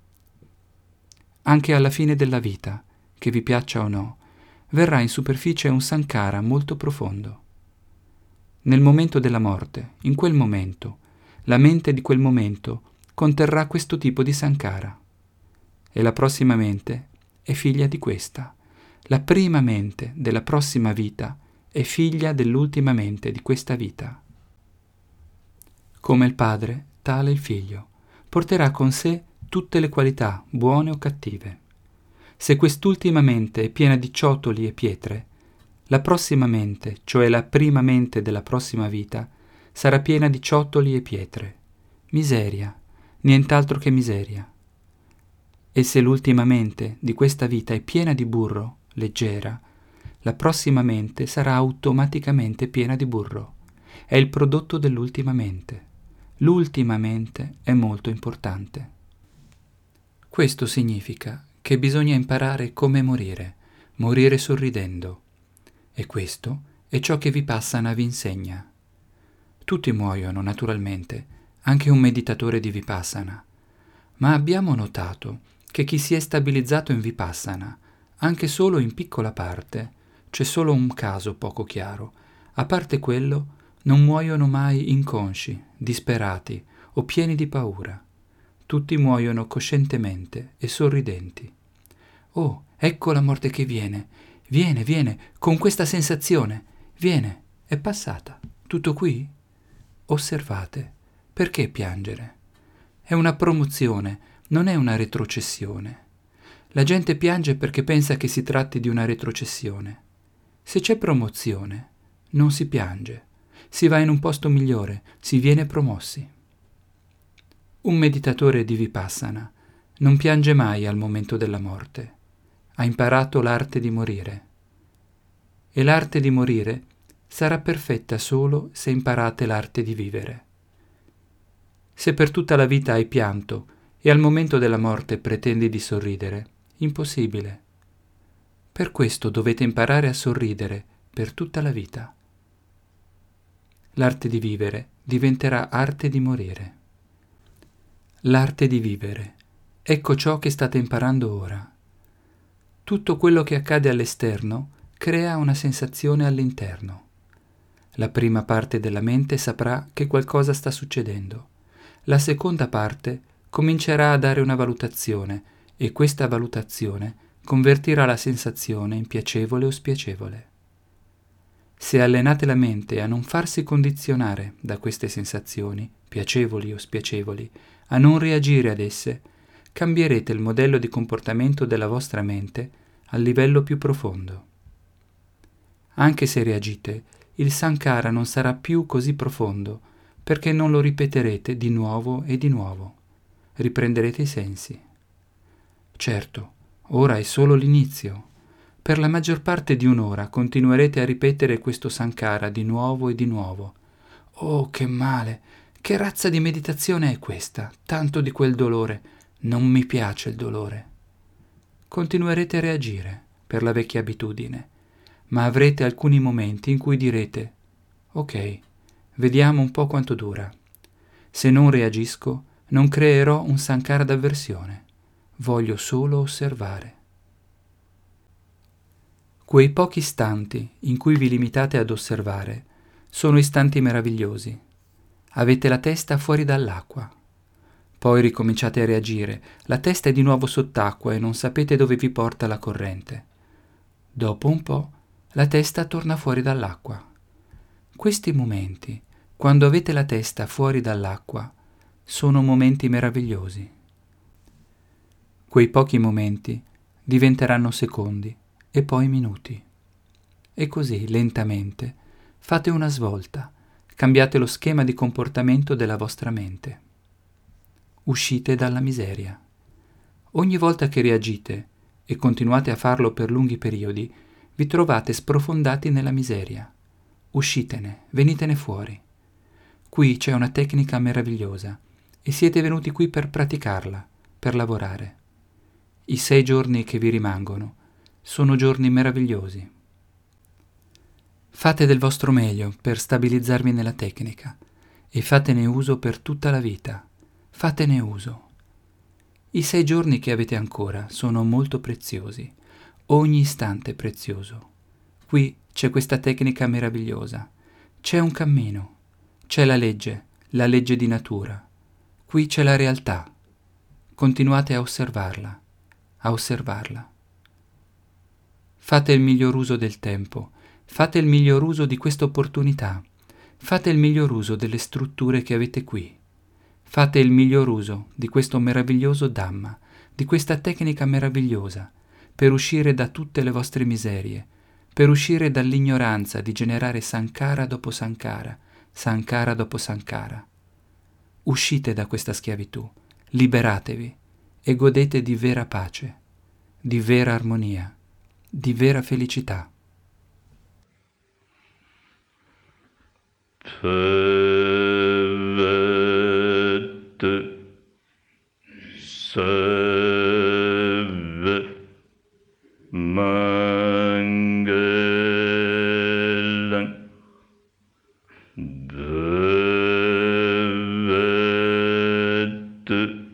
A: Anche alla fine della vita, che vi piaccia o no, verrà in superficie un sankhara molto profondo. Nel momento della morte, in quel momento, la mente di quel momento conterrà questo tipo di sankhara. E la prossima mente è figlia di questa. La prima mente della prossima vita è figlia dell'ultima mente di questa vita. Come il padre, tale il figlio. Porterà con sé tutte le qualità, buone o cattive. Se quest'ultima mente è piena di ciottoli e pietre, la prossima mente, cioè la prima mente della prossima vita, sarà piena di ciottoli e pietre. Miseria, nient'altro che miseria. E se l'ultima mente di questa vita è piena di burro, leggera, la prossima mente sarà automaticamente piena di burro. È il prodotto dell'ultima mente. L'ultima mente è molto importante. Questo significa che bisogna imparare come morire sorridendo. E questo è ciò che Vipassana vi insegna. Tutti muoiono, naturalmente, anche un meditatore di Vipassana. Ma abbiamo notato che chi si è stabilizzato in Vipassana, anche solo in piccola parte, c'è solo un caso poco chiaro, a parte quello, non muoiono mai inconsci, disperati o pieni di paura. Tutti muoiono coscientemente e sorridenti. Oh, ecco la morte che viene, viene, con questa sensazione, viene, è passata, tutto qui? Osservate, perché piangere? È una promozione, non è una retrocessione. La gente piange perché pensa che si tratti di una retrocessione. Se c'è promozione, non si piange, si va in un posto migliore, si viene promossi. Un meditatore di Vipassana non piange mai al momento della morte. Ha imparato l'arte di morire. E l'arte di morire sarà perfetta solo se imparate l'arte di vivere. Se per tutta la vita hai pianto e al momento della morte pretendi di sorridere, impossibile. Per questo dovete imparare a sorridere per tutta la vita. L'arte di vivere diventerà arte di morire. L'arte di vivere. Ecco ciò che state imparando ora. Tutto quello che accade all'esterno crea una sensazione all'interno. La prima parte della mente saprà che qualcosa sta succedendo. La seconda parte comincerà a dare una valutazione e questa valutazione convertirà la sensazione in piacevole o spiacevole. Se allenate la mente a non farsi condizionare da queste sensazioni, piacevoli o spiacevoli, a non reagire ad esse, cambierete il modello di comportamento della vostra mente al livello più profondo. Anche se reagite, il sankhara non sarà più così profondo, perché non lo ripeterete di nuovo e di nuovo. Riprenderete i sensi. Certo, ora è solo l'inizio. Per la maggior parte di un'ora continuerete a ripetere questo sankhara di nuovo e di nuovo. Oh, che male! Che razza di meditazione è questa? Tanto di quel dolore. Non mi piace il dolore. Continuerete a reagire per la vecchia abitudine, ma avrete alcuni momenti in cui direte: ok, vediamo un po' quanto dura. Se non reagisco, non creerò un sankhara d'avversione. Voglio solo osservare. Quei pochi istanti in cui vi limitate ad osservare sono istanti meravigliosi. Avete la testa fuori dall'acqua. Poi ricominciate a reagire, la testa è di nuovo sott'acqua e non sapete dove vi porta la corrente. Dopo un po', la testa torna fuori dall'acqua. Questi momenti, quando avete la testa fuori dall'acqua, sono momenti meravigliosi. Quei pochi momenti diventeranno secondi e poi minuti. E così, lentamente, fate una svolta, cambiate lo schema di comportamento della vostra mente. Uscite dalla miseria. Ogni volta che reagite, e continuate a farlo per lunghi periodi, vi trovate sprofondati nella miseria. Uscitene, venitene fuori. Qui c'è una tecnica meravigliosa e siete venuti qui per praticarla, per lavorare. I 6 giorni che vi rimangono sono giorni meravigliosi. Fate del vostro meglio per stabilizzarvi nella tecnica e fatene uso per tutta la vita. Fatene uso. I 6 giorni che avete ancora sono molto preziosi. Ogni istante è prezioso. Qui c'è questa tecnica meravigliosa. C'è un cammino. C'è la legge di natura. Qui c'è la realtà. Continuate a osservarla, a osservarla. Fate il miglior uso del tempo. Fate il miglior uso di questa opportunità. Fate il miglior uso delle strutture che avete qui. Fate il miglior uso di questo meraviglioso Dhamma, di questa tecnica meravigliosa, per uscire da tutte le vostre miserie, per uscire dall'ignoranza di generare sankhara dopo sankhara, sankhara dopo sankhara. Uscite da questa schiavitù, liberatevi e godete di vera pace, di vera armonia, di vera felicità.
B: Sarva Mangalam Bhavatu